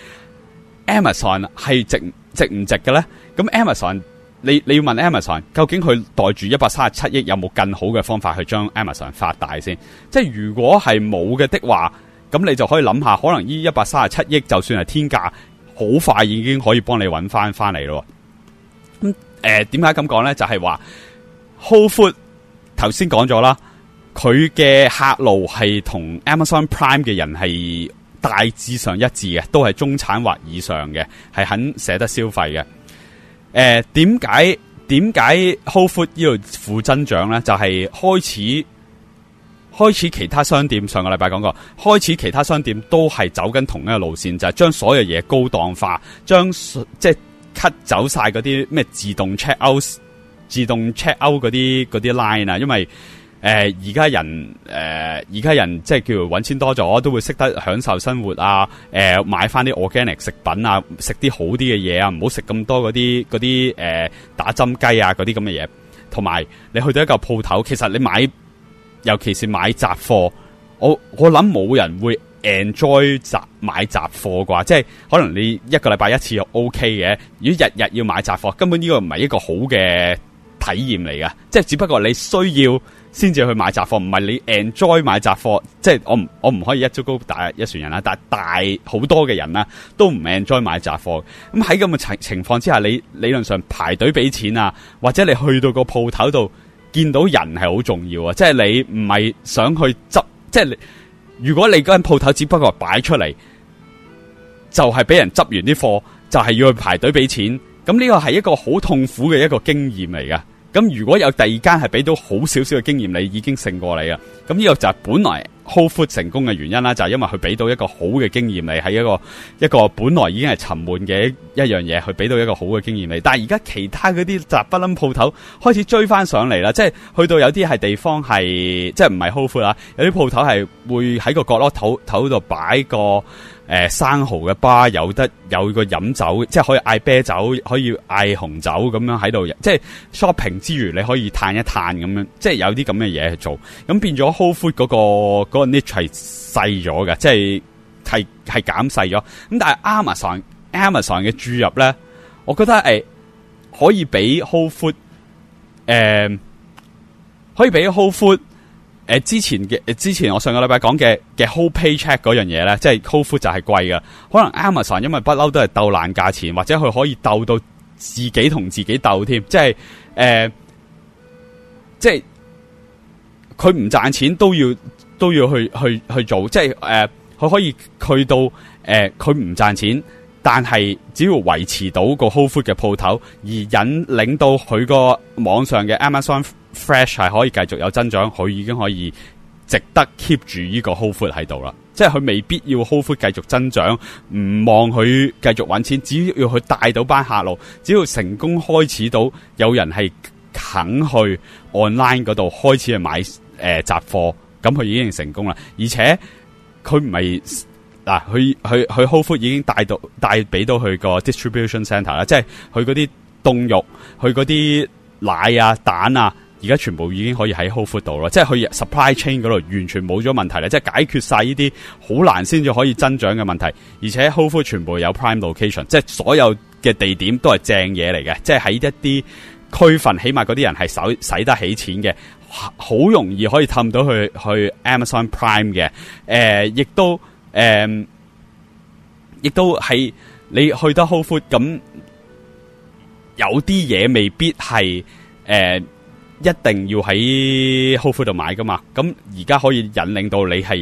Amazon 係值值唔值嘅咧？咁 Amazon 你你要問 Amazon 究竟佢袋住一百三十七億有冇更好嘅方法去將 Amazon 發大先？即係如果係冇嘅的話，咁你就可以諗下，可能呢一百三十七億就算係天價，好快已經可以幫你揾翻翻嚟咯。咁誒點解咁講咧？就係話 Whole Food 頭先講咗啦。佢嘅客路係同 Amazon Prime 嘅人係大致上一致嘅，都係中產或以上嘅，係肯捨得消費嘅。誒、呃，點解點解 Whole Food 呢度負增長咧？就係、是、開始開始其他商店上個禮拜講過，開始其他商店都係走緊同一個路線，就係、是、將所有嘢高檔化，將即係 cut 走晒嗰啲咩自動 check out、自動 check out 嗰啲嗰啲 line 啊，因為誒，而、呃、家人誒，而、呃、家人即係叫做搵錢多咗，都會識得享受生活啊！誒、呃，買翻啲 organic 食品啊，食啲好啲嘅嘢啊，唔好食咁多嗰啲嗰啲誒打針雞啊嗰啲咁嘅嘢。同埋你去到一個鋪頭，其實你買，尤其是買雜貨，我我諗冇人會 enjoy 雜買雜貨啩，即係可能你一個禮拜一次又 OK 嘅，如果日日要買雜貨，根本呢個唔係一個好嘅體驗嚟噶，即係只不過你需要先至去買雜貨，唔係你 enjoy 買雜貨。即係我唔我唔可以一竹篙打一船人啦，但係大好多嘅人啦都唔 enjoy 買雜貨。咁喺咁嘅情情況之下，你理論上排隊俾錢啊，或者你去到個鋪頭度見到人係好重要啊。即係你唔係想去執，即係你如果你嗰間鋪頭只不過擺出嚟，就係俾人執完啲貨，就係要去排隊俾錢。咁呢個係一個好痛苦嘅一個經驗嚟噶。咁如果有第二間係俾到好少少嘅經驗，你已經勝過你啊。咁呢個就係本來 Whole Food 成功嘅原因啦，就係、是、因為佢俾到一個好嘅經驗你，係一個一個本來已經係沉悶嘅一樣嘢，佢俾到一個好嘅經驗你。但係而家其他嗰啲雜不冧鋪頭開始追翻上嚟啦，即係去到有啲係地方係即係唔係 Whole Food 啦，有啲鋪頭係會喺個角落頭頭度擺個。誒、呃，生蠔嘅吧，有得有個飲酒，即係可以嗌啤酒，可以嗌紅酒咁樣喺度，即係 shopping 之餘，你可以嘆一嘆咁樣，即係有啲咁嘅嘢去做，咁變咗 Whole Food 嗰個嗰個 niche 係細咗嘅，即係係係減細咗。咁但係 Amazon Amazon 嘅注入咧，我覺得誒可以俾 Whole Food 誒、呃、可以俾 Whole Food。誒、呃，之前嘅誒，之前我上個禮拜講嘅嘅 Whole Paycheck 嗰樣嘢咧，即係 Whole Food 就係貴㗎。可能 Amazon 因為不嬲都係鬥爛價錢，或者佢可以鬥到自己同自己鬥添，即係誒、呃，即係佢唔賺錢都要都要去去去做，即係誒，佢、呃、可以去到誒，佢唔賺錢，但係只要維持到個 Whole Food 嘅鋪頭，而引領到佢個網上嘅 Amazon Fresh 係可以繼續有增長，佢已經可以值得 keep 住呢個 Whole Food 喺度啦。即係佢未必要 Whole Food 繼續增長，唔望佢繼續揾錢，只要佢帶到班客路，只要成功開始到有人係肯去 online 嗰度開始去買誒雜貨，咁佢已經成功啦。而且佢唔係嗱，佢佢佢 Whole Food 已經帶到帶俾到佢個 distribution center 啦，即係佢嗰啲凍肉，佢嗰啲奶啊蛋啊。而家全部已經可以喺 Whole Food 度咯，即係佢 supply chain 嗰度完全冇咗問題啦，即係解決晒呢啲好難先至可以增長嘅問題。而且 Whole Food 全部有 prime location， 即係所有嘅地點都係正嘢嚟嘅，即係喺一啲區份，起碼嗰啲人係使使得起錢嘅，好容易可以氹到去去 Amazon Prime 嘅。誒、呃，亦都誒，亦、呃、都係你去得 Whole Food 咁，有啲嘢未必係誒。呃一定要喺 Whole Food 度買噶嘛？咁而家可以引領到你係誒、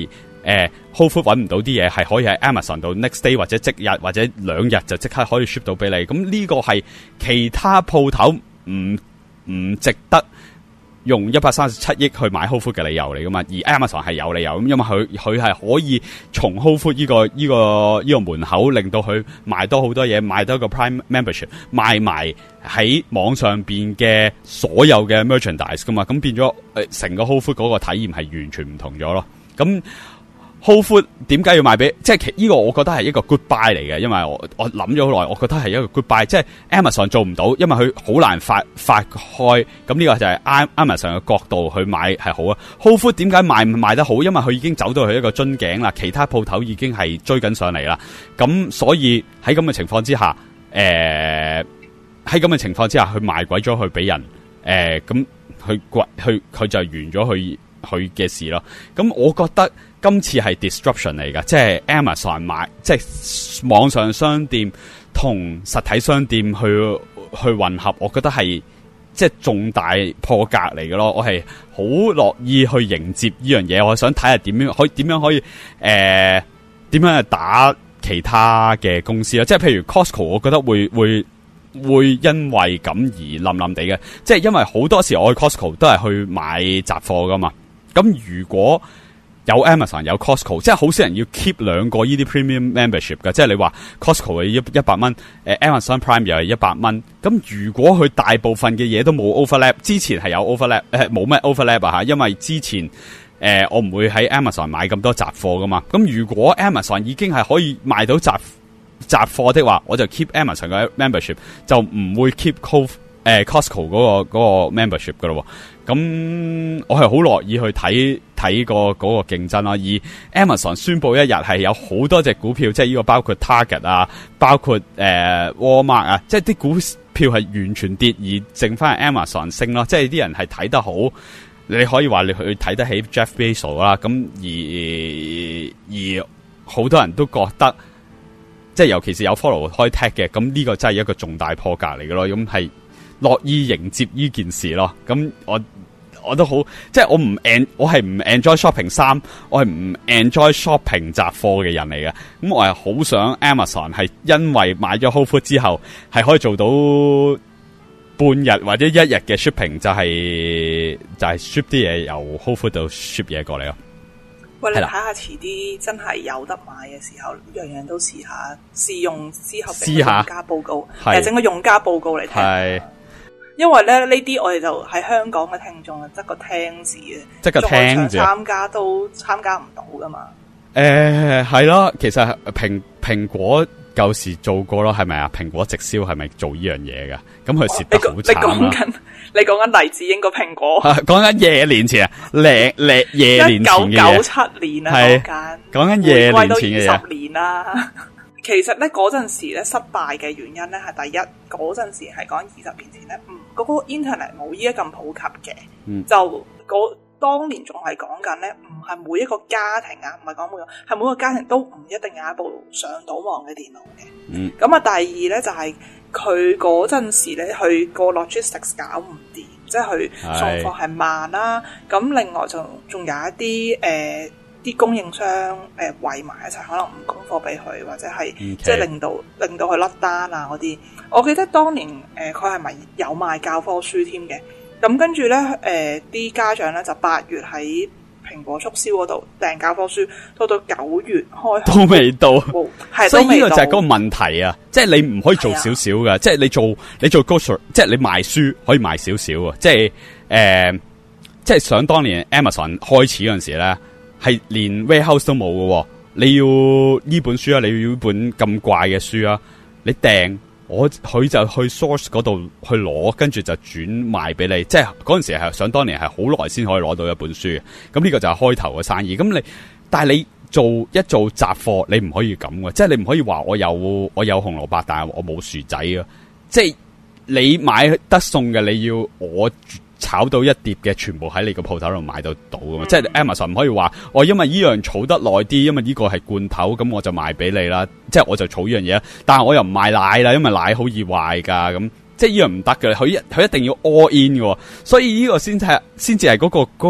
誒 Whole Foods 揾唔到啲嘢係可以喺 Amazon 度 next day 或者即日或者兩日就即刻可以 ship 到俾你。咁呢個係其他鋪頭唔唔值得用一百三十七億去買 Whole Foods 嘅理由嚟噶嘛？而 Amazon 係有理由，咁因為佢佢係可以從 Whole Foods 呢個呢個呢個門口令到佢賣多好多嘢，賣多個 Prime Membership， 賣埋喺網上邊嘅所有嘅 merchandise 噶嘛，咁變咗誒成個 Whole Foods 嗰個體驗係完全唔同咗咯。咁 Whole Foods 點解要賣俾？即係其呢個我覺得係一個 goodbye 嚟嘅，因為我我諗咗好耐，我覺得係一個 goodbye。即係 Amazon 做唔到，因為佢好難發發開。咁呢個就係 Amazon 嘅角度去買係好啊。Whole Foods 點解賣賣得好？因為佢已經走到去一個樽頸啦，其他鋪頭已經係追緊上嚟啦。咁所以喺咁嘅情況之下，誒喺咁嘅情況之下，佢賣鬼咗去俾人，誒咁佢鬼佢佢就完咗佢佢嘅事咯。咁我覺得今次係 disruption 嚟噶，即係 Amazon 買，即係網上商店同實體商店去去混合，我覺得係即係重大破格嚟嘅咯。我係好樂意去迎接呢樣嘢，我想睇下點樣可以點樣可以誒點樣去打其他嘅公司啦。即係譬如 Costco， 我覺得會會會因為咁而冧冧地嘅，即係因為好多時我去 Costco 都係去買雜貨噶嘛。咁如果有 Amazon 有 Costco， 即係好少人要 keep 兩個呢啲 premium membership 嘅，即係你話 Costco 係一一百蚊，誒 Amazon Prime 又係一百蚊。咁如果佢大部分嘅嘢都冇 overlap， 之前係有 overlap， 誒冇咩 overlap 啊吓，因為之前誒、呃、我唔會喺 Amazon 買咁多雜貨噶嘛。咁如果 Amazon 已經係可以賣到雜雜貨的話，我就 keep Amazon 嘅 membership， 就唔會 keep Co 誒 Costco 嗰個嗰個 membership 噶咯。咁我係好樂意去睇睇個嗰個競爭啦。而 Amazon 宣布一日係有好多隻股票，即係呢個包括 Target 啊，包括誒、呃、Walmart 啊，即係啲股票係完全跌，而剩翻係 Amazon 升咯。即係啲人係睇得好，你可以話你去睇得起 Jeff Bezos 啦。咁而而好多人都覺得，即係尤其是有 follow 開 tag 嘅，咁呢個真係一個重大破格嚟嘅咯。咁係樂意迎接呢件事咯。咁我我都好，即係我唔 en 我係唔 enjoy shopping 衫，我係唔 enjoy shopping 雜貨嘅人嚟嘅。咁我係好想 Amazon 係因為買咗 Whole Foods 之後，係可以做到半日或者一日嘅 shipping， 就係就係 ship 啲嘢由 Whole Foods 度 ship 嘢過嚟咯。 喂，你睇下遲啲真係有得買嘅時候，樣樣都試下試用之後整個用家報告，誒整個用家報告嚟睇。因為咧呢啲我哋就喺香港嘅聽眾啊，得個聽字嘅， 即個聽字， 參加都參加唔到噶嘛。 誒係咯，其實蘋蘋果舊時做過咯，係咪啊？蘋果直銷係咪做呢樣嘢噶？咁佢蝕得好慘啊！ 你講緊你講緊黎智英個蘋果， 講緊廿年前啊，廿廿廿年前嘅嘢， 一九九七年啊，嗰間講緊廿年前嘅嘢， 二十年啦。其實咧嗰陣時咧失敗嘅原因咧係第一，嗰陣時係講二十年前咧，嗯，嗰、嗰個 internet 冇依家咁普及嘅、嗯，就嗰當年仲係講緊咧，唔係每一個家庭啊，唔係講每個，係每個家庭都唔一定有一部上到網嘅電腦嘅。嗯，咁啊，第二咧就係佢嗰陣時咧，佢個 logistics 搞唔掂，即係佢送貨係慢啦。咁另外就仲有一啲誒。呃啲供應商誒圍埋一齊，可能唔供貨俾佢，或者係、okay. 即係令到令到佢甩單啊嗰啲。我記得當年誒佢係咪有賣教科書添嘅？咁跟住咧誒啲家長咧就八月喺蘋果促銷嗰度訂教科書，到到九月開都未到， 係所以呢個就係嗰個問題啊！即係你唔可以做少少㗎，即係你做你做 grocery， 即係你賣書可以賣少少啊！即係誒、呃，即係想當年 Amazon 開始嗰陣時咧。係連 warehouse 都冇嘅，你要呢本書啊，你要呢本咁怪嘅書啊，你訂我佢就去 source 嗰度去攞，跟住就轉賣俾你。即係嗰陣時係想當年係好耐先可以攞到一本書嘅。咁呢個就係開頭嘅生意。咁你但係你做一做雜貨，你唔可以咁嘅，即係你唔可以話我有我有紅蘿蔔，但係我冇薯仔啊。即係你買得送嘅，你要我。炒到一碟嘅，全部喺你個鋪頭度買到到噶嘛？嗯、即係 Amazon 唔可以話我因為呢樣儲得耐啲，因為呢個係罐頭，咁我就賣俾你啦。即係我就儲呢樣嘢，但係我又唔賣奶啦，因為奶好易壞噶。咁即係呢樣唔得嘅，佢一佢一定要 all in 嘅，所以呢個先係先至係嗰個嗰、嗰個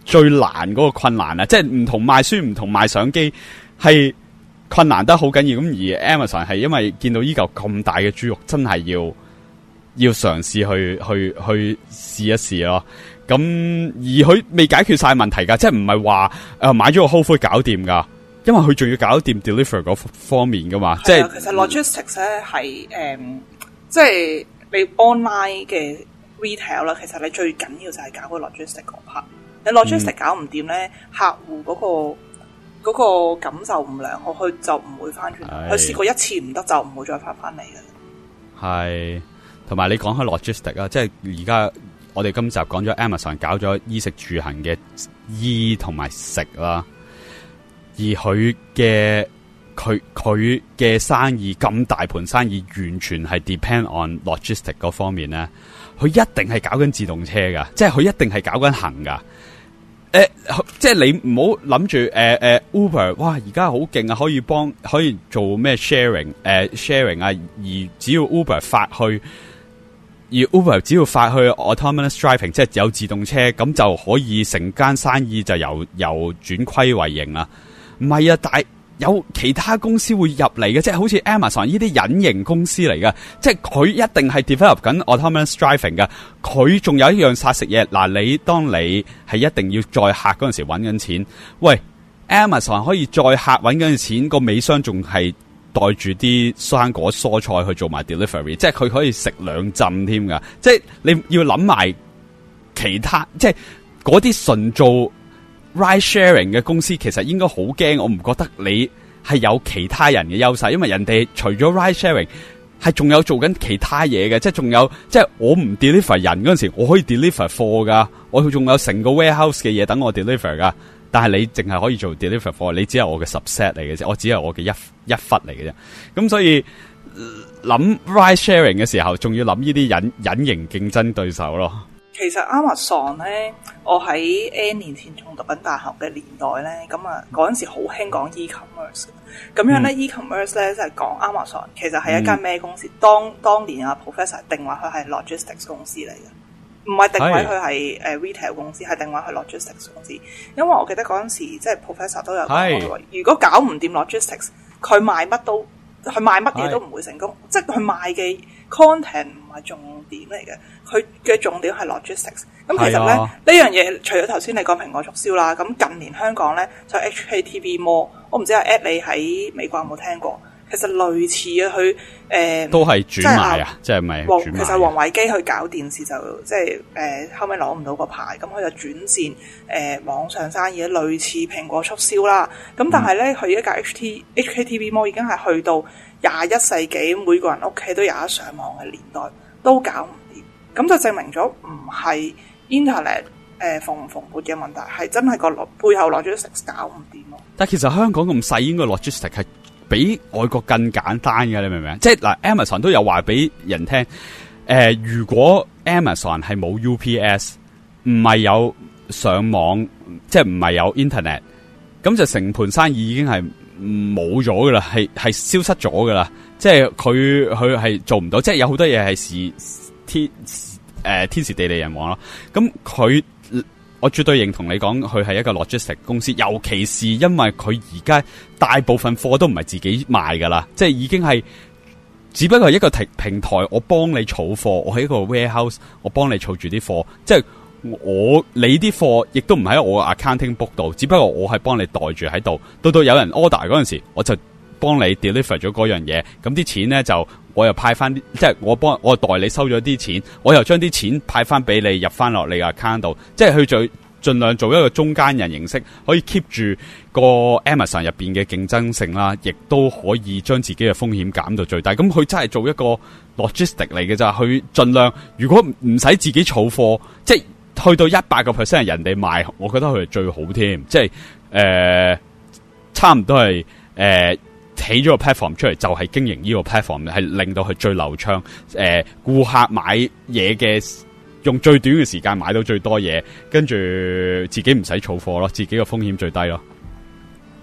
最難嗰個困難啊，即係唔同賣書唔同賣相機係困難得好緊要。咁而 Amazon 係因為見到依嚿咁大嘅豬肉，真係要要嘗試去去去試一試咯。咁而佢未解決晒問題噶，即係唔係話誒買咗個 Whole Foods 搞掂噶，因為佢仲要搞掂 deliver 嗰方面噶嘛。即係其實 logistics 咧係誒，即係你 online 嘅 retail 啦，其實你最緊要就係搞個 logistics 嗰 part。你 logistics 搞唔掂咧，客戶嗰個嗰個感受唔良好，佢就唔會翻轉頭。佢試過一次唔得，就唔會再翻翻嚟嘅。 係，同埋你講開 logistics 啊，即係而家我哋今集講咗 Amazon 搞咗衣食住行嘅衣同埋食啦，而佢嘅佢佢嘅生意咁大盤生意，完全係 depend on logistics 嗰方面咧。佢一定係搞緊自動車噶，即係佢一定係搞緊行噶。誒、呃，即係你唔好諗住誒誒 Uber， 哇！而家好勁啊，可以幫可以做咩 sharing 誒、呃、sharing 啊，而只要 Uber 發去，而 Uber 只要發去 autonomous driving， 即係有自動車，咁就可以成間生意就由由轉虧為盈啦。唔係啊，但係有其他公司會入嚟嘅，即係好似 Amazon 呢啲隱形公司嚟嘅，即係佢一定係 develop 緊 autonomous driving 嘅。佢仲有一樣殺食嘢，嗱，你當你係一定要載客嗰陣時揾緊錢，喂 Amazon 可以載客揾緊錢，個尾箱仲係袋住啲生果蔬菜去做埋 delivery， 即係佢可以食兩浸添噶。即係你要諗埋其他，即係嗰啲純做ride sharing 嘅公司其實應該好驚，我唔覺得你係有其他人嘅優勢，因為人哋除咗 ride sharing 係仲有做緊其他嘢嘅，即係仲有即係我唔 deliver 人嗰陣時，我可以 deliver 貨噶，我仲有成個 warehouse 嘅嘢等我 deliver 噶，但係你淨係可以做 deliver 貨，你只係我嘅 subset 嚟嘅啫，我只係我嘅一一忽嚟嘅啫。咁所以諗 ride sharing 嘅時候，仲要諗呢啲隱隱形競爭對手咯。 其實 Amazon 咧，我喺 N 年前仲讀緊大學嘅年代咧，咁啊嗰陣時好興講 e-commerce， 咁樣咧、嗯、e-commerce 咧就係、是、講 Amazon 其實係一間咩公司？嗯、當當年啊 Professor 定話佢係 logistics 公司嚟嘅，唔係定位佢係誒 retail 公司，係定位佢 logistics 公司。因為我記得嗰陣時即係 Professor 都有講過，如果搞唔掂 logistics， 佢賣乜都佢賣乜嘢都唔會成功，即係佢賣嘅 content 唔係重點嚟嘅。佢嘅重點係 logistics， 咁其實咧呢、啊、樣嘢除咗頭先你講蘋果促銷啦，咁近年香港咧就 H K T V Mall， 我唔知阿 Ed 你喺美國有冇聽過？其實類似啊，佢誒、呃、 都係轉賣啊，即係咪？ 其實王維基去搞電視就即係誒後尾攞唔到個牌，咁佢就轉戰誒、呃、網上生意，類似蘋果促銷啦。咁但係咧佢一架 H T H K T V Mall 已經係去到廿一世紀，每個人屋企都有得上網嘅年代，都搞唔掂。咁就證明咗唔係 internet 誒蓬唔蓬勃嘅問題，係真係個背後 logistics 搞唔掂咯。 但其實香港咁細，應該 logistics 係比外國更簡單嘅，你明唔明？即係嗱 ，Amazon 都有話俾人聽，誒、呃，如果 Amazon 係冇 U P S， 唔係有上網，即係唔係有 internet， 咁就成盤生意已經係冇咗噶啦，係係消失咗噶啦。即係佢佢係做唔到，即係有好多嘢係是。天誒、呃、天時地利人和咯，咁佢我絕對認同你講，佢係一個 logistics 公司，尤其是因為佢而家大部分貨都唔係自己賣噶啦，即係已經係只不過係一個平平台，我幫你儲貨，我喺一個 warehouse， 我幫你儲住啲貨，即係我你啲貨亦都唔喺我 accounting book 度，只不過我係幫你袋住喺度，到到有人 order 嗰陣時，我就幫你 deliver 咗嗰樣嘢，咁啲錢咧就我又派翻啲，即係我幫我代你收咗啲錢，我又將啲錢派翻俾你入翻落你嘅 account 度，即係去做盡量做一個中間人形式，可以 keep 住個 Amazon 入邊嘅競爭性啦，亦都可以將自己嘅風險減到最低。咁佢真係做一個 logistic 嚟嘅咋，佢盡量如果唔使自己儲貨，即係去到一百個 percent 人哋賣，我覺得佢係最好添，即係誒、呃、差唔多係誒。呃起咗個 platform 出嚟，就係、是、經營呢個 platform， 係令到佢最流暢。誒、呃，顧客買嘢嘅用最短嘅時間買到最多嘢，跟住自己唔使儲貨咯，自己個風險最低咯。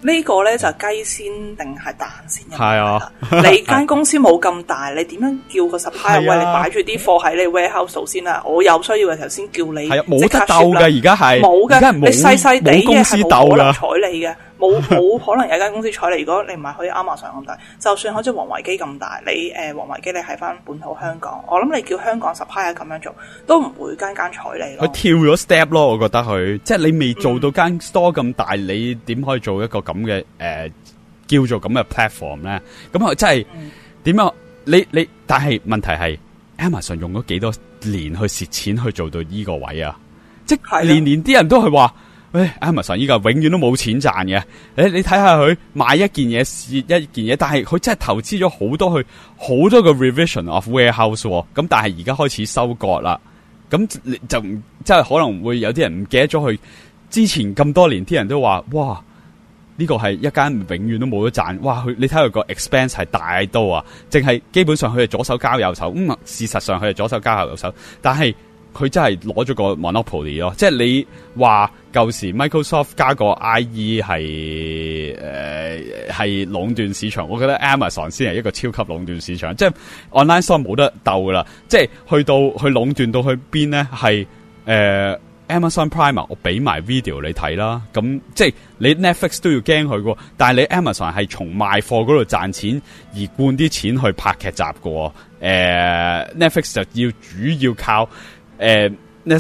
呢個咧就係雞先定係蛋先？ 係啊， 你間公司冇咁大，你點樣叫個 supplier 喂你擺住啲貨喺你 warehouse 度先啊？我有需要嘅時候先叫你。 係啊，冇得鬥嘅，而家係冇嘅，你細細地嘅係冇可能睬你嘅，冇冇可能有間公司睬你。如果你唔係可以 Amazon 咁大，就算好似王維基咁大，你誒王維基你喺翻本土香港，我諗你叫香港 supplier 咁樣做，都唔會間間睬你咯。 佢跳咗 step 咯，我覺得佢即係你未做到間 store 咁大，嗯、你點可以做一個咁嘅誒叫做咁嘅 platform 咧？咁佢真係點樣？你你但係問題係 Amazon 用咗幾多年去蝕錢去做到呢個位啊？即係年年啲人都係話。誒 ，Amazon 依家永遠都冇錢賺嘅。誒，你睇下佢買一件嘢蝕一件嘢，但係佢真係投資咗好多去好多個 revision of warehouse，咁但係而家開始收割啦。咁就即係可能會有啲人唔記得咗佢之前咁多年，啲人都話哇呢個係一間永遠都冇得賺。哇，佢你睇佢個 expense 係大到啊，淨係基本上佢係左手交右手。咁、嗯、事實上佢係左手交右手，但係。佢真係攞咗個 monopoly 咯，即係你話舊時 Microsoft 加個 I E 係誒係壟斷市場，我覺得 Amazon 先係一個超級壟斷市場，即係 online store 冇得鬥噶啦，即係去到去壟斷到去邊咧係誒 Amazon Prime 我俾埋 video 你睇啦，咁即係你 Netflix 都要驚佢喎，但係你 Amazon 係從賣貨嗰度賺錢而灌啲錢去拍劇集嘅，誒、呃、Netflix 就要主要靠。誒、uh,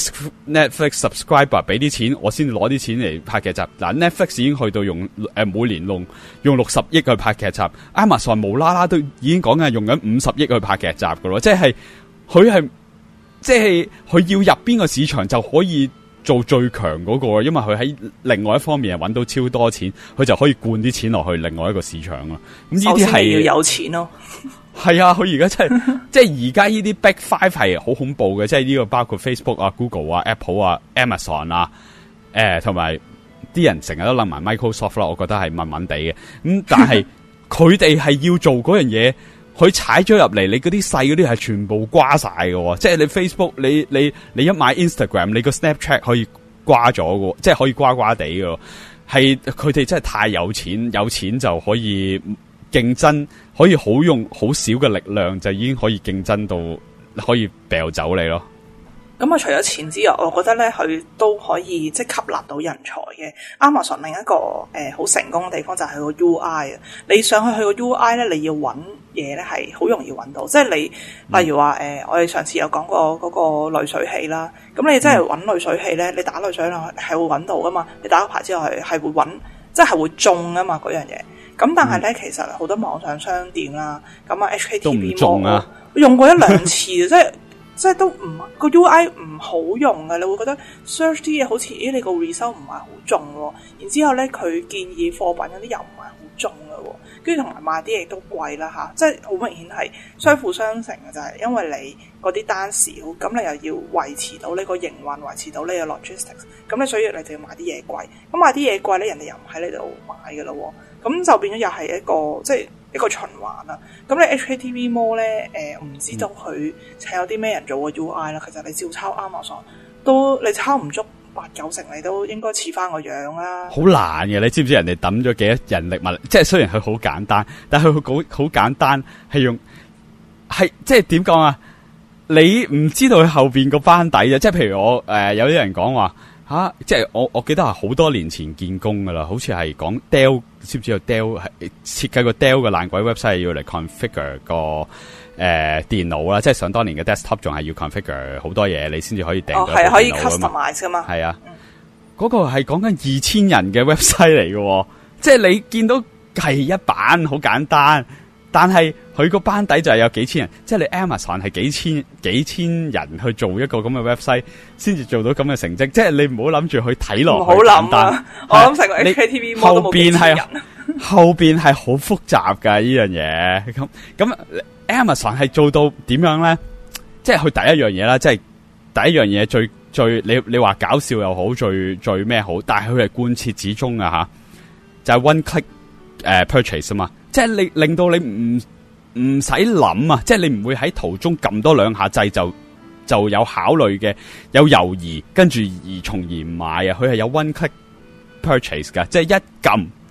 Netflix subscriber 俾啲錢，我先攞啲錢嚟拍劇集。嗱 Netflix 已經去到用誒、呃、每年用用六十億去拍劇集 ，Amazon 無啦啦都已經講緊用緊五十億去拍劇集噶咯，即係佢係即係佢要入邊個市場就可以做最強嗰個，因為佢喺另外一方面係揾到超多錢，佢就可以灌啲錢落去另外一個市場咯。咁呢啲係要有錢咯。 係啊，佢而家真係，即係而家呢啲 Big Five 係好恐怖嘅，即係呢個包括 Facebook 啊、Google 啊、Apple 啊、Amazon 啊，誒，同埋啲人成日都諗埋 Microsoft 啦，我覺得係悶悶地嘅。咁、嗯、但係佢哋係要做嗰樣嘢，佢踩咗入嚟，你嗰啲細嗰啲係全部瓜晒嘅，即係你 Facebook，你你你一買 Instagram， 你個 Snapchat 可以瓜咗嘅，即係可以瓜瓜地嘅，係佢哋真係太有錢，有錢就可以。競爭可以好用好少嘅力量就已經可以競爭到可以掉走你咯。 咁啊，除咗錢之外，我覺得咧佢都可以即係吸納到人才嘅。Amazon 另一個誒好、呃、成功嘅地方就係佢個 U I 啊。你上去佢個 U I 咧，你要揾嘢咧係好容易揾到。即係你例如話誒、呃，我哋上次有講過嗰個濾水器啦。咁你真係揾濾水器咧，你打濾水落去係會揾到噶嘛？你打個牌之後係係會揾，即係會中啊嘛嗰樣嘢。咁但係咧，其實好多網上商店啦，咁啊 H K T V Mall 啊，用過一兩次，即係即係都唔個 U I 唔好用嘅，你會覺得 search 啲嘢好似，咦你個 result 唔係好中喎，然之後咧佢建議貨品嗰啲又唔係好中嘅喎，跟住同埋賣啲嘢都貴啦嚇，即係好明顯係相輔相成嘅，就係因為你嗰啲單少，咁你又要維持到呢個營運，維持到呢個 logistics，咁你所以你就要買啲嘢貴，咁買啲嘢貴咧，人哋又唔喺你度買嘅咯喎。咁就變咗又係一個即係一個循環啦。咁你 H K T V Mall 咧，誒、呃、唔知道佢請有啲咩人做個 U I 啦。其實你照抄 Amazon 都你抄唔足八九成，你都應該似翻個樣啦。好難嘅，你知唔知人哋抌咗幾多人力物力？即係雖然佢好簡單，但係佢好好簡單係用係即係點講啊？你唔知道佢後邊個班底嘅，即係譬如我誒、呃、有啲人講話。啊！即係我我記得係好多年前見工噶啦，好似係講 Dell， 知唔知道 Dell 係設計個 Dell 嘅爛鬼 website 要嚟 configure 個誒、呃、電腦啦，即係想當年嘅 desktop 仲係要 configure 好多嘢，你先至可以訂到部電腦啊嘛。哦，係可以 customize 噶嘛？係啊，嗰、嗯、個係講緊二千人嘅 website 嚟嘅，即係你見到係一版好簡單。但係佢個班底就係有幾千人，即係你 Amazon 係幾千幾千人去做一個咁嘅 website， 先至做到咁嘅成績。即係你唔好諗住去睇落去簡單。唔好諗啊！我諗成個 H K T V Mall 都冇幾千人。後邊係好複雜噶呢樣嘢。咁咁 Amazon 係做到點樣咧？即係佢第一樣嘢啦，即係第一樣嘢最最你你話搞笑又好，最最咩好？但係佢係貫徹始終啊吓，就係、是、one click 誒、uh, purchase 啊嘛。即係你令到你唔唔使諗啊！即係你唔會喺途中撳多兩下掣就就有考慮嘅，有猶豫，跟住而從而唔買啊！佢係有 one click purchase 噶，即係一撳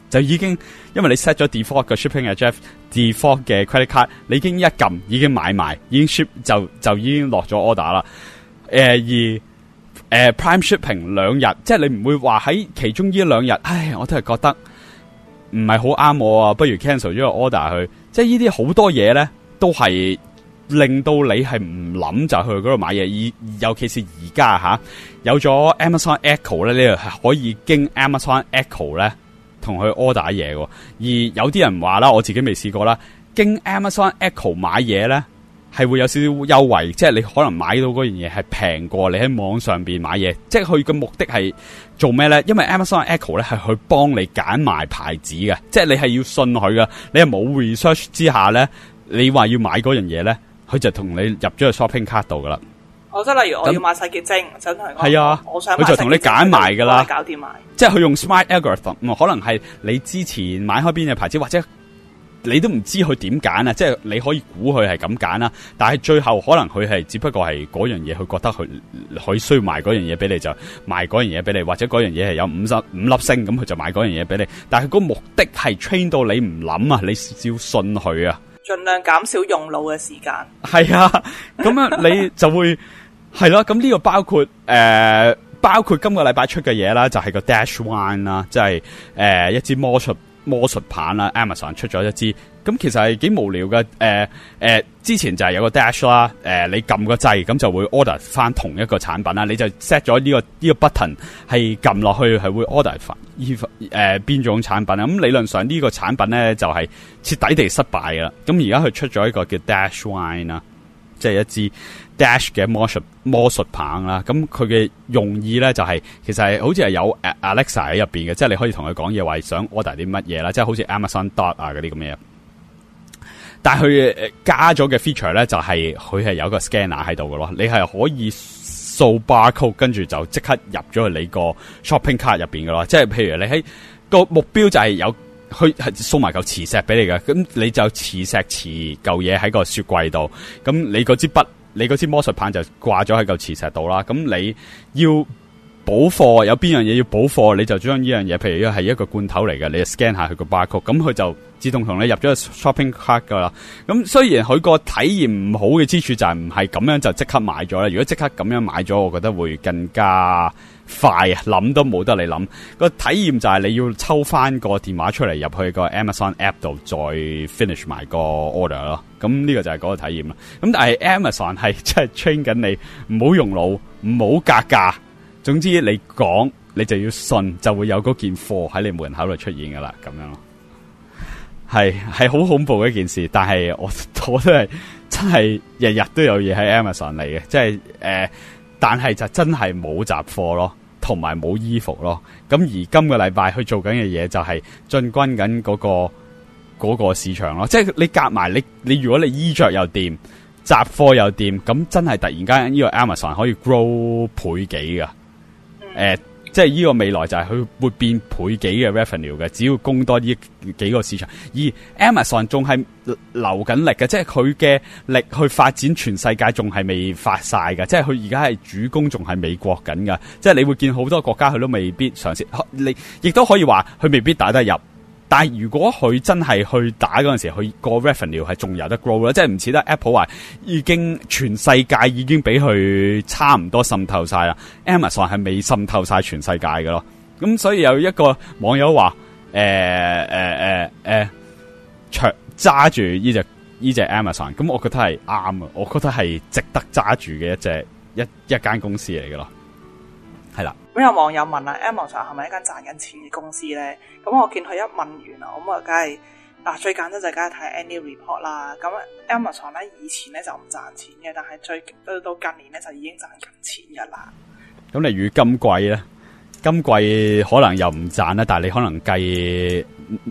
就已經因為你 set 咗 default 嘅 shipping address、default 嘅 credit card， 你已經一撳已經買埋，已經 ship 就就已經落咗 order 啦。誒、呃、而誒、呃、Prime shipping 兩日，即係你唔會話喺其中呢一兩日，唉，我都係覺得唔係好啱我啊，不如 cancel 咗個 order 去。即係呢啲好多嘢咧，都係令到你係唔諗就去嗰度買嘢。而尤其是而家吓有咗 Amazon Echo 咧，你係可以經 Amazon Echo 咧同佢 order 嘢嘅。而有啲人話啦，我自己未試過啦，經 Amazon Echo 買嘢咧係會有少少優惠，即係你可能買到嗰樣嘢係平過你喺網上邊買嘢。即係佢嘅目的係做咩咧？因為 Amazon Echo 咧係去幫你揀埋牌子嘅，即係你係要信佢噶。你係冇 research 之下咧，你話要買嗰樣嘢咧，佢就同你入咗個 shopping cart 度噶啦。 哦，即係例如我要買洗潔精，就同佢講， 係啊， 我想佢就同你揀埋噶啦， 搞掂埋。即係佢用 smart algorithm，可能係你之前買開邊隻牌子，或者你都唔知佢點揀啊！即係你可以估佢係咁揀啦，但係最後可能佢係只不過係嗰樣嘢，佢覺得佢佢需要賣嗰樣嘢俾你，就賣嗰樣嘢俾你，或者嗰樣嘢係有五十五粒星，咁佢就賣嗰樣嘢俾你。但係個目的係 train 到你唔諗啊，你要信佢啊， 盡量減少用腦嘅時間。係啊，咁樣你就會係咯。咁呢個包括誒、呃，包括今個禮拜出嘅嘢啦，就係、是、個 Dash One 啦，即係誒一支魔術。魔術棒啦 ，Amazon 出咗一支，咁其實係幾無聊嘅。誒、呃、誒、呃，之前就係有個 Dash 啦，誒、呃，你撳個掣，咁就會 order 翻同一個產品啦。你就 set 咗呢個呢、這個 button 係撳落去係會 order 翻依誒邊種產品啊？咁理論上呢個產品咧就係、是、徹底地失敗噶啦。咁而家佢出咗一個叫 Dash Wine 啦，即係一支 Dash 嘅魔術魔術棒啦。咁佢嘅用意咧就係、是、其實係好似係有 Alexa 喺入邊嘅，即係你可以同佢講嘢，話想 order 啲乜嘢啦，即係好似 Amazon Dot 啊嗰啲咁嘅嘢。但係佢加咗嘅 feature 咧就係佢係有個 scanner 喺度嘅咯，你係可以掃 barcode 跟住就即刻入咗去你個 shopping cart 入邊嘅咯。即係譬如你喺個目標就係有。佢係送埋嚿磁石俾你嘅，咁你就磁石磁嚿嘢喺個雪櫃度，咁你嗰支筆，你嗰支魔術棒就掛咗喺嚿磁石度啦。咁你要補貨，有邊樣嘢要補貨，你就將呢樣嘢，譬如係一個罐頭嚟嘅，你就 scan 下佢個 barcode，咁佢就自動同你入咗個 shopping cart 噶啦。咁雖然佢個體驗唔好嘅之處就係唔係咁樣就即刻買咗啦。如果即刻咁樣買咗，我覺得會更加快啊，諗都冇得你諗。個體驗就係你要抽翻個電話出嚟入去個 Amazon app 度再 finish 埋個 order 咯。咁呢個就係嗰個體驗啦。咁但係 Amazon 係真係 train 緊你，唔好用腦，唔好格價。總之你講，你就要信，就會有嗰件貨喺你門口度出現噶啦，咁樣咯。係係好恐怖嘅一件事，但係我我都係真係日日都有嘢喺 Amazon 嚟嘅，即係誒、呃，但係就真係冇雜貨咯，同埋冇衣服咯。咁而今個禮拜去做緊嘅嘢就係進軍緊嗰個嗰個市場咯，即係你夾埋你你如果你衣着又掂，雜貨又掂，咁真係突然間呢個 Amazon 可以 grow 倍幾噶。誒、呃，即係呢個未來就係佢會變倍幾嘅 revenue 嘅，只要供多呢幾個市場。而 Amazon 仲係流緊力嘅，即係佢嘅力去發展全世界仲係未發晒嘅，即係佢而家係主攻仲係美國緊噶。即係你會見好多國家佢都未必嘗試，你亦都可以話佢未必打得入。但係如果佢真係去打嗰陣時，佢個 revenue 係仲有得 grow 啦，即係唔似得 Apple 話已經全世界已經俾佢差唔多滲透晒啦。Amazon 係未滲透晒全世界嘅咯。咁所以有一個網友話：誒誒誒誒，長揸住呢隻呢隻 Amazon，咁我覺得係啱啊，我覺得係值得揸住嘅一隻一一間公司嚟嘅咯。係啦。 咁有網友問啦 ，Amazon 係咪一間賺緊錢嘅公司咧？咁我見佢一問完啦，咁啊，梗係嗱最簡單就梗係睇 Annual Report 啦。咁 Amazon 咧以前咧就唔賺錢嘅，但係最到到近年咧就已經賺緊錢噶啦。 咁例如今季咧，今季可能又唔賺啦，但係你可能計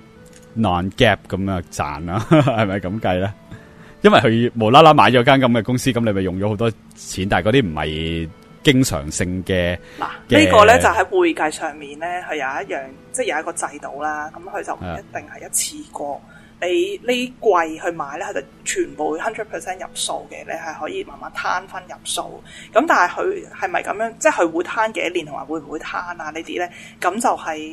non-gap 咁樣賺啦，係咪咁計咧？因為佢無啦啦買咗間咁嘅公司，咁你咪用咗好多錢，但係嗰啲唔係經常性嘅。嗱， 呢個咧就喺會計上面咧，佢有一樣，即係有一個制度啦。咁佢就唔一定係一次過，你呢季去買咧，佢就全部 one hundred percent 入數嘅，你係可以慢慢攤分入數。咁但係佢係咪咁樣？即係佢會攤幾多年，同埋會唔會攤啊？呢啲咧，咁就係、是、誒、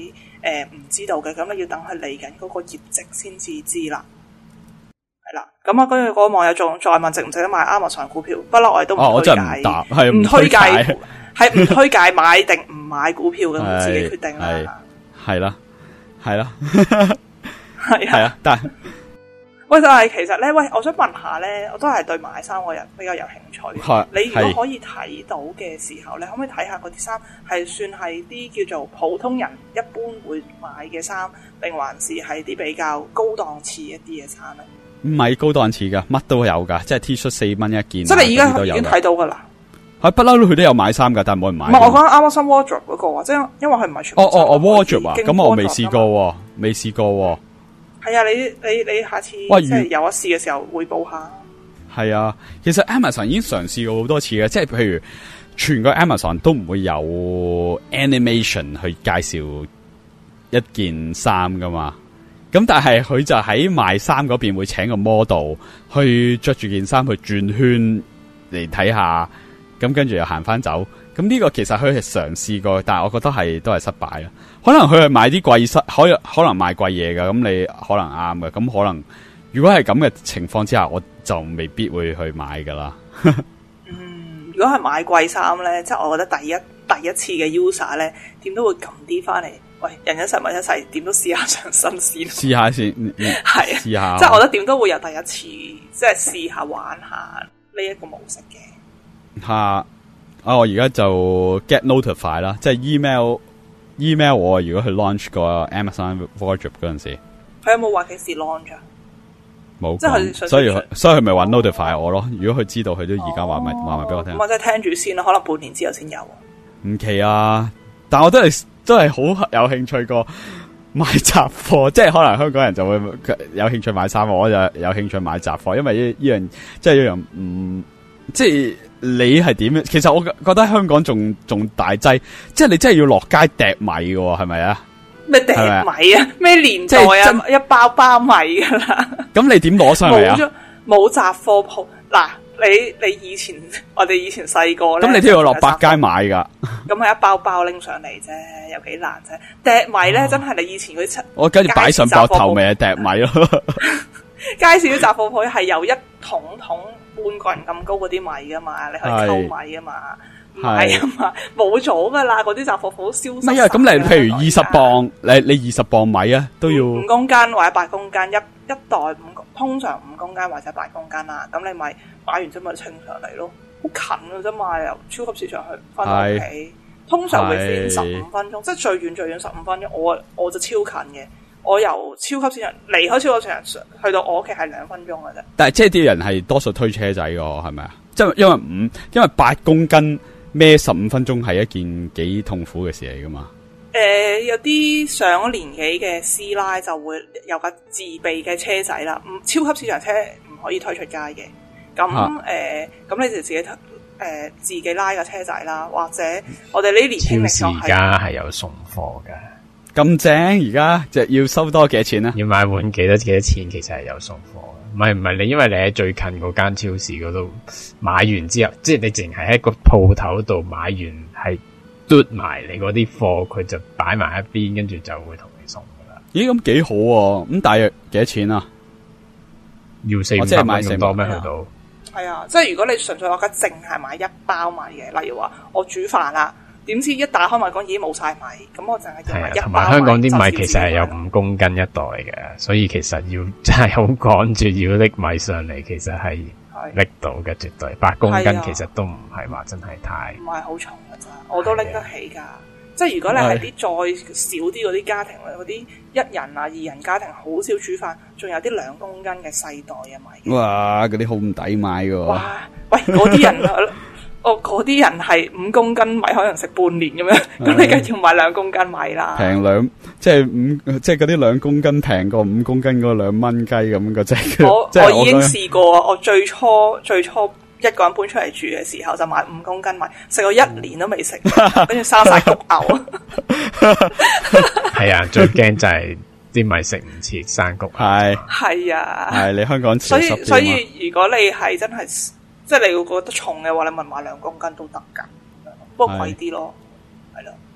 誒唔知道嘅，咁你要等佢嚟緊嗰個業績先至知啦。係啦，咁啊，跟住嗰個網友仲再問值唔值得買 Amazon 股票，不嬲我哋都唔推介，唔、哦、推介，係唔推介買定唔買股票嘅，我自己決定啦。 係啦，係啦， 係係啊，但係。 喂，但係其實咧，喂，我想問下咧，我都係對買衫個人比較有興趣。你如果可以睇到嘅時候，你可唔可以睇下嗰啲衫係算係啲叫做普通人一般會買嘅衫，定還是係啲比較高檔次一啲嘅衫咧？ 唔係高檔次噶，乜都有噶，即係 T 恤四蚊一件。即係你而家已經睇到噶啦。 係不嬲，佢都有買衫噶，但係冇人買。 唔係我講 Amazon Wardrobe 嗰個啊，即係因為佢唔係全部。 哦哦哦 Wardrobe 啊，咁我未試過，未試過。 係啊，你你你下次即係有一試嘅時候匯報下。 係啊，其實 Amazon 已經嘗試過好多次嘅，即係譬如全個 Amazon 都唔會有 animation 去介紹一件衫噶嘛。咁但係佢就喺賣衫嗰邊會請個 model 去着住件衫去轉圈嚟睇下，咁跟住又行翻走。咁呢個其實佢係嘗試過，但係我覺得係都係失敗啦。可能佢係買啲貴失，可可能買貴嘢噶，咁你可能啱嘅。咁可能如果係咁嘅情況之下，我就未必會去買噶啦。 嗯，如果係買貴衫咧，即係我覺得第一第一次嘅 user 咧，點都會撳啲翻嚟。喂，人一世物一世，點都試下上新鮮，試下先，係試下。即係我覺得點都會有第一次，即係試下玩下呢一個模式嘅。 吓。啊！我而家就 get notify 啦，即係 email email 我如果去 launch 個 Amazon Wardrobe 嗰陣時， 佢有冇話幾時 launch 啊？ 冇，即係所以所以佢咪話 notify 我咯。如果佢知道，佢都而家話咪話咪俾我聽。 咁我即係聽住先啦，可能半年之後先有。 唔奇啊！但我都係都係好有興趣過買雜貨，即係可能香港人就會有興趣買衫，我就有興趣買雜貨，因為呢呢樣即係一樣唔、嗯、即係。你係點？其實我覺得香港仲仲大劑，即係你真係要落街掟米嘅，係咪啊？ 咩掟米啊？咩年代啊？一包包米噶啦。咁你點攞上嚟啊？ 冇咗冇雜貨鋪嗱，你你以前我哋以前細個咧， 咁你都要落百佳買噶。 咁係一包包拎上嚟啫，有幾難啫？掟米咧，真係你以前嗰啲我跟住擺上膊頭咪係掟米咯。 街市啲雜貨鋪係有一桶桶。半個人咁高嗰啲米噶嘛，你可以溝米啊嘛，唔係啊嘛，冇咗噶啦，嗰啲雜貨鋪消失。 乜啊？咁你譬如二十磅，你你二十磅米啊，都要五公斤或者八公斤，一一袋五，通常五公斤或者八公斤啦。咁你咪買完之後咪稱上嚟咯，好近噶啫嘛，由超級市場去翻到屋企，通常會先十五分鐘，即係最遠最遠十五分鐘。我我就超近嘅。我由超級市場離開超級市場去到我屋企係兩分鐘嘅啫。但係即係啲人係多數推車仔嘅，係咪啊？即係因為五，因為八公斤孭十五分鐘係一件幾痛苦嘅事嚟噶嘛。 誒、呃，有啲上咗年紀嘅師奶就會有架自備嘅車仔啦。唔，超級市場車唔可以推出街嘅。咁誒，咁、啊呃、你就自己誒、呃、自己拉架車仔啦，或者我哋呢年輕力就係而家係有送貨嘅。 咁正，而家就要收多幾多錢啊？ 要買碗幾多幾多錢？其實係有送貨嘅，唔係唔係你，因為你喺最近嗰間超市嗰度買完之後，即係你淨係喺個鋪頭度買完，係嘟埋你嗰啲貨，佢就擺埋一邊，跟住就會同你送噶啦。 咦，咁幾好喎？咁大約幾多錢啊？ 要四五百蚊咁多咩？去到係啊，即係如果你純粹我而家淨係買一包米嘅，例如話我煮飯啦。點知一打開米缸已經冇晒米，咁我淨係買一包米。 同埋香港啲米其實係有五公斤一袋嘅，所以其實要真係好趕住要拎米上嚟，其實係拎到嘅，絕對。八公斤其實都唔係話真係太唔係好重㗎咋，我都拎得起㗎。即係如果你係啲再少啲嗰啲家庭嗰啲一人啊二人家庭，好少煮飯，仲有啲兩公斤嘅細袋嘅米。 哇！嗰啲好唔抵買㗎。 哇！喂，嗰啲人哦，嗰啲人係五公斤米可能食半年咁樣，咁你梗係要買兩公斤米啦。 平兩，即係五，即係嗰啲兩公斤平過五公斤嗰兩蚊雞咁嘅啫。 我即係我已經試過，我最初最初一個人搬出嚟住嘅時候就買五公斤米，食咗一年都未食，跟住生晒谷牛。 係啊，最驚就係啲米食唔切生谷。 係係啊， 係你香港所以所以如果你係真係。即係你會覺得重嘅話，你問買兩公斤都得㗎，不過貴啲咯，係咯。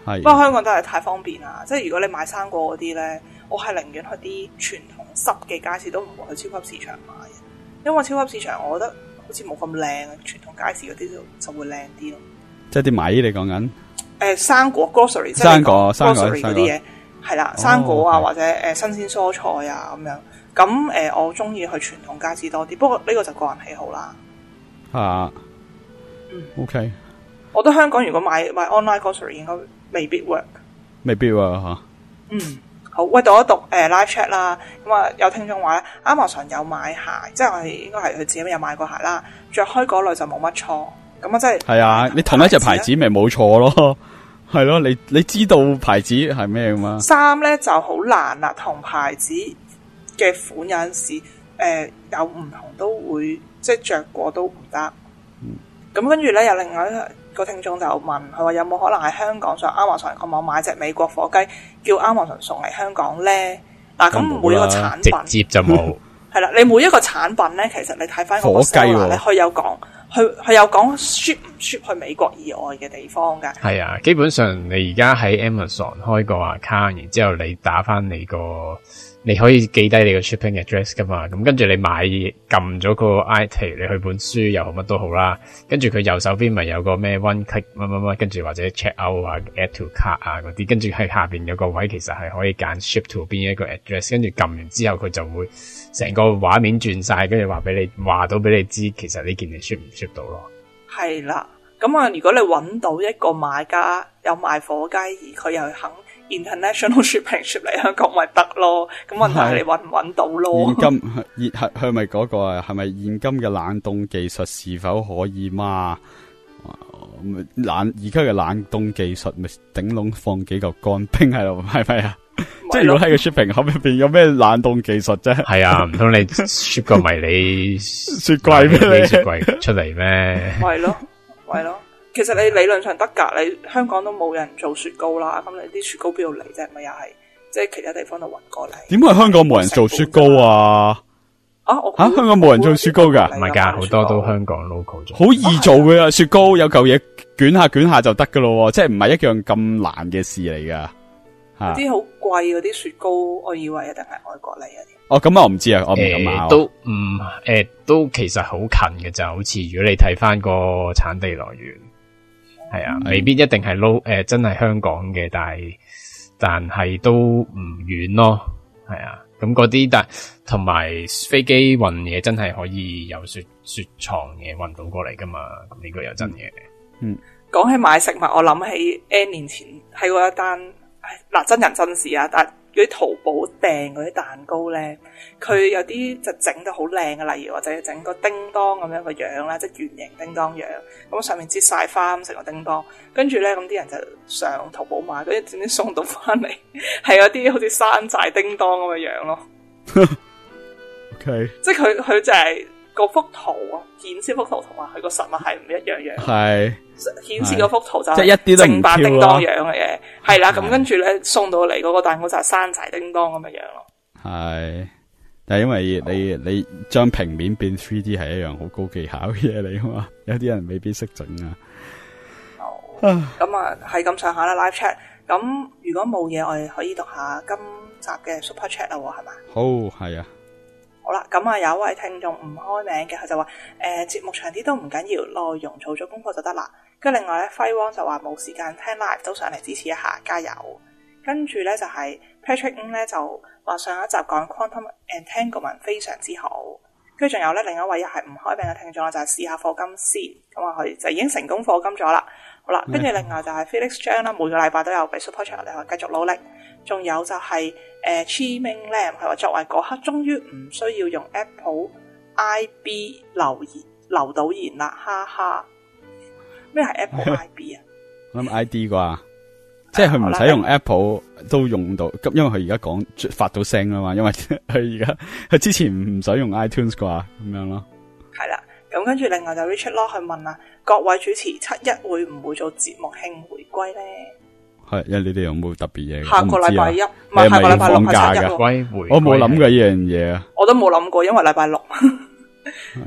不過香港真係太方便啦，即係如果你買生果嗰啲咧，我係寧願去啲傳統濕嘅街市，都唔會去超級市場買嘅，因為超級市場我覺得好似冇咁靚，傳統街市嗰啲就就會靚啲咯。 即係啲米你講緊？誒、 呃，生果 grocery， 生果生果 grocery 嗰啲嘢係啦，生果啊、哦、或者誒、呃、新鮮蔬菜啊咁樣。咁誒、呃，我中意去傳統街市多啲，不過呢個就個人喜好啦。 啊，嗯 ，OK。 我覺得香港如果買買 online grocery 應該未必 work， 未必 work 吓。 嗯，好，喂，讀一讀誒、呃、live chat 啦。咁啊，有聽眾話咧 ，Amazon 有買鞋，即係我哋應該係佢自己有買過鞋啦，着開嗰類就冇乜錯。咁啊，即係係啊，你同一隻牌子咪冇錯咯，係咯，你你知道牌子係咩噶嘛？衫咧就好難啦，同牌子嘅款有陣時誒、呃、有唔同都會即係着過都唔得。咁、嗯、跟住咧有另外一個聽眾就問佢話有冇可能喺香港上 Amazon 個網買隻美國火雞叫 Amazon 送嚟香港咧？嗱，咁每一個產品直接就冇係啦，你每一個產品咧，其實你睇翻個 seller 咧，佢有講，佢佢有講 ship 唔 ship 去美國以外嘅地方㗎。係啊， 基本上你而家喺 Amazon 開個 account， 然之後你打翻你個。你可以記低你個 shipping address 噶嘛，咁跟住你買撳咗個 item， 你去本書又好乜都好啦，跟住佢右手邊咪有個咩 one click 乜乜乜，跟住或者 check out 啊 add to cart 啊嗰啲，跟住喺下邊有個位其實係可以揀 ship to 邊一個 address， 跟住撳完之後佢就會成個畫面轉晒，跟住話俾你話到俾你知，其實呢件嘢 ship 唔 ship 到咯。 係啦，咁啊，如果你揾到一個買家有賣火雞，而佢又肯international shipping ship 嚟香港咪得咯，咁問題係你搵唔搵到咯？ 現金現係係咪嗰個啊？係咪現今嘅冷凍技術是否可以嘛？冷而家嘅冷凍技術咪頂籠放幾嚿乾冰喺度，係咪啊？即係如果喺個 shipping 盒入邊有咩冷凍技術啫？係啊，唔通你 ship 個迷你雪櫃咩？ 雪櫃出嚟咩？ 係咯，係咯。其實你理論上得㗎，你香港都冇人做雪糕啦，咁你啲雪糕邊度嚟啫？咪又係即係其他地方度運過嚟。點解香港冇人做雪糕啊？啊，我啊香港冇人做雪糕㗎？唔係㗎，好多都香港 local 做。好易做嘅啊，雪糕有嚿嘢捲下捲下就得㗎咯，即係唔係一樣咁難嘅事嚟㗎。嚇！啲好貴嗰啲雪糕，我以為一定係外國嚟嘅。哦，咁我唔知啊，我唔敢買、呃。都唔誒、 呃，都其實好近嘅就好似如果你睇翻個產地來源。係啊，未必一定係撈誒，真係香港嘅，但係但係都唔遠咯。係啊，咁嗰啲但同埋飛機運嘢真係可以有雪雪藏嘢運到過嚟噶嘛？咁呢個又真嘢。嗯，講起買食物，我諗起 N 年前喺嗰一單嗱真人真事啊，但。嗰啲淘寶訂嗰啲蛋糕咧，佢有啲就整得好靚嘅，例如或者整個叮當咁樣個樣啦，即係圓形叮當樣，咁上面擠晒花咁成個叮當，跟住咧咁啲人就上淘寶買，跟住點知送到翻嚟係有啲好似山寨叮當咁嘅樣咯。OK， 即係佢佢就係嗰幅圖啊，顯示幅圖同埋佢個實物係唔一樣樣。係。顯示嗰幅圖就係正版叮當樣嘅嘢，係啦，咁跟住咧送到嚟嗰個蛋糕就係山寨叮當咁嘅樣咯。係，但係因為你你將平面變 三 D 係一樣好高技巧嘅嘢嚟噶嘛，有啲人未必識整啊。好，咁啊係咁上下啦 live chat。咁如果冇嘢，我哋可以讀下今集嘅 super chat 啦，係嘛？好，係啊。好啦，咁啊有一位聽眾唔開名嘅，佢就話誒、呃、節目長啲都唔緊要，內容做咗功課就得啦。跟住另外咧，輝汪就話冇時間聽 live 都上嚟支持一下，加油。跟住咧就係、是、Patrick 咧就話上一集講 Quantum Entanglement 非常之好。跟住仲有咧另一位又係唔開名嘅聽眾啦，就係、是、試下課金先，咁啊佢就已經成功課金咗啦。好啦，跟住另外就係 Felix 張啦，每個禮拜都有俾 Super Chat， 我哋可以繼續努力。仲有就係、是、誒、呃、Chi Ming Lam 佢話作為嗰刻終於唔需要用 Apple I B 留言留到言啦，哈哈。咩係 Apple I B 啊？我諗 I D 啩，即係佢唔使用 Apple 都用到，咁因為佢而家講發到聲啦嘛，因為佢而家佢之前唔使用 iTunes 啩，咁樣咯。係啦，咁跟住另外就 Richard 咯，去問啊，各位主持七一會唔會做節目慶回歸咧？係，因為你哋有冇特別嘢？下個禮拜一，唔係下個禮拜六係七一喎。我冇諗過呢樣嘢啊！我都冇諗過，因為禮拜六。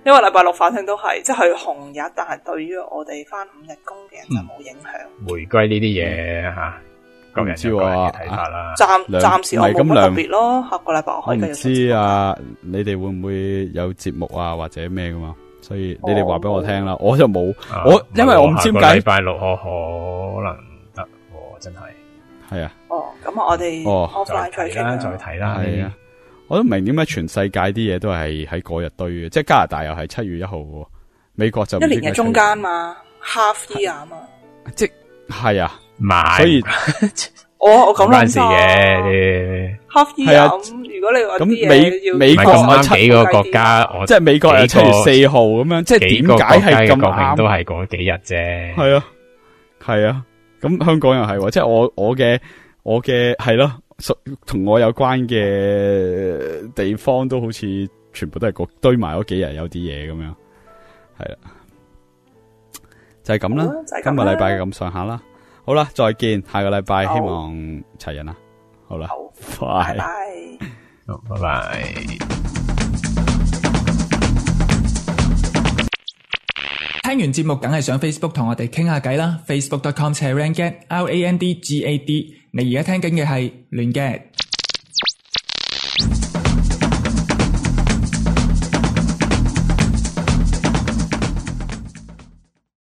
因為禮拜六反正都係即係紅日，但係對於我哋翻五日工嘅人就冇影響。 回歸呢啲嘢吓，個人有個人嘅睇法啦。 暫暫時我冇乜特別咯，下個禮拜我可以繼續。 我唔知啊，你哋會唔會有節目啊或者咩噶嘛？所以你哋話俾我聽啦，我就冇我，因為我唔知點解。禮拜六我可能得，真係係啊。 哦，咁我哋哦再睇啦，再睇啦， 係啊。我都唔明點解全世界啲嘢都係喺嗰日堆嘅，即係加拿大又係七月一號，美國就一年嘅中間嘛 ，half year 嘛， 即係啊， 買， 所以我我咁諗事嘅 half year 咁，如果你話咁美美國啱幾個國家， 即係美國係七月四號咁樣，即係點解係咁啱都係嗰幾日啫？ 係啊，係啊，咁香港又係，即係我我嘅我嘅係咯。同我有關嘅地方都好似全部都係個堆埋嗰幾日有啲嘢咁樣，係啦，就係咁啦。今個禮拜咁上下啦，好啦，再見，下個禮拜希望齊人啦，好啦， 拜拜， 好，拜拜。 聽完節目梗係上 Facebook 同我哋傾下偈啦 ，facebook dot com slash rangad r a n d g a d。你而家聽緊嘅係亂嘅。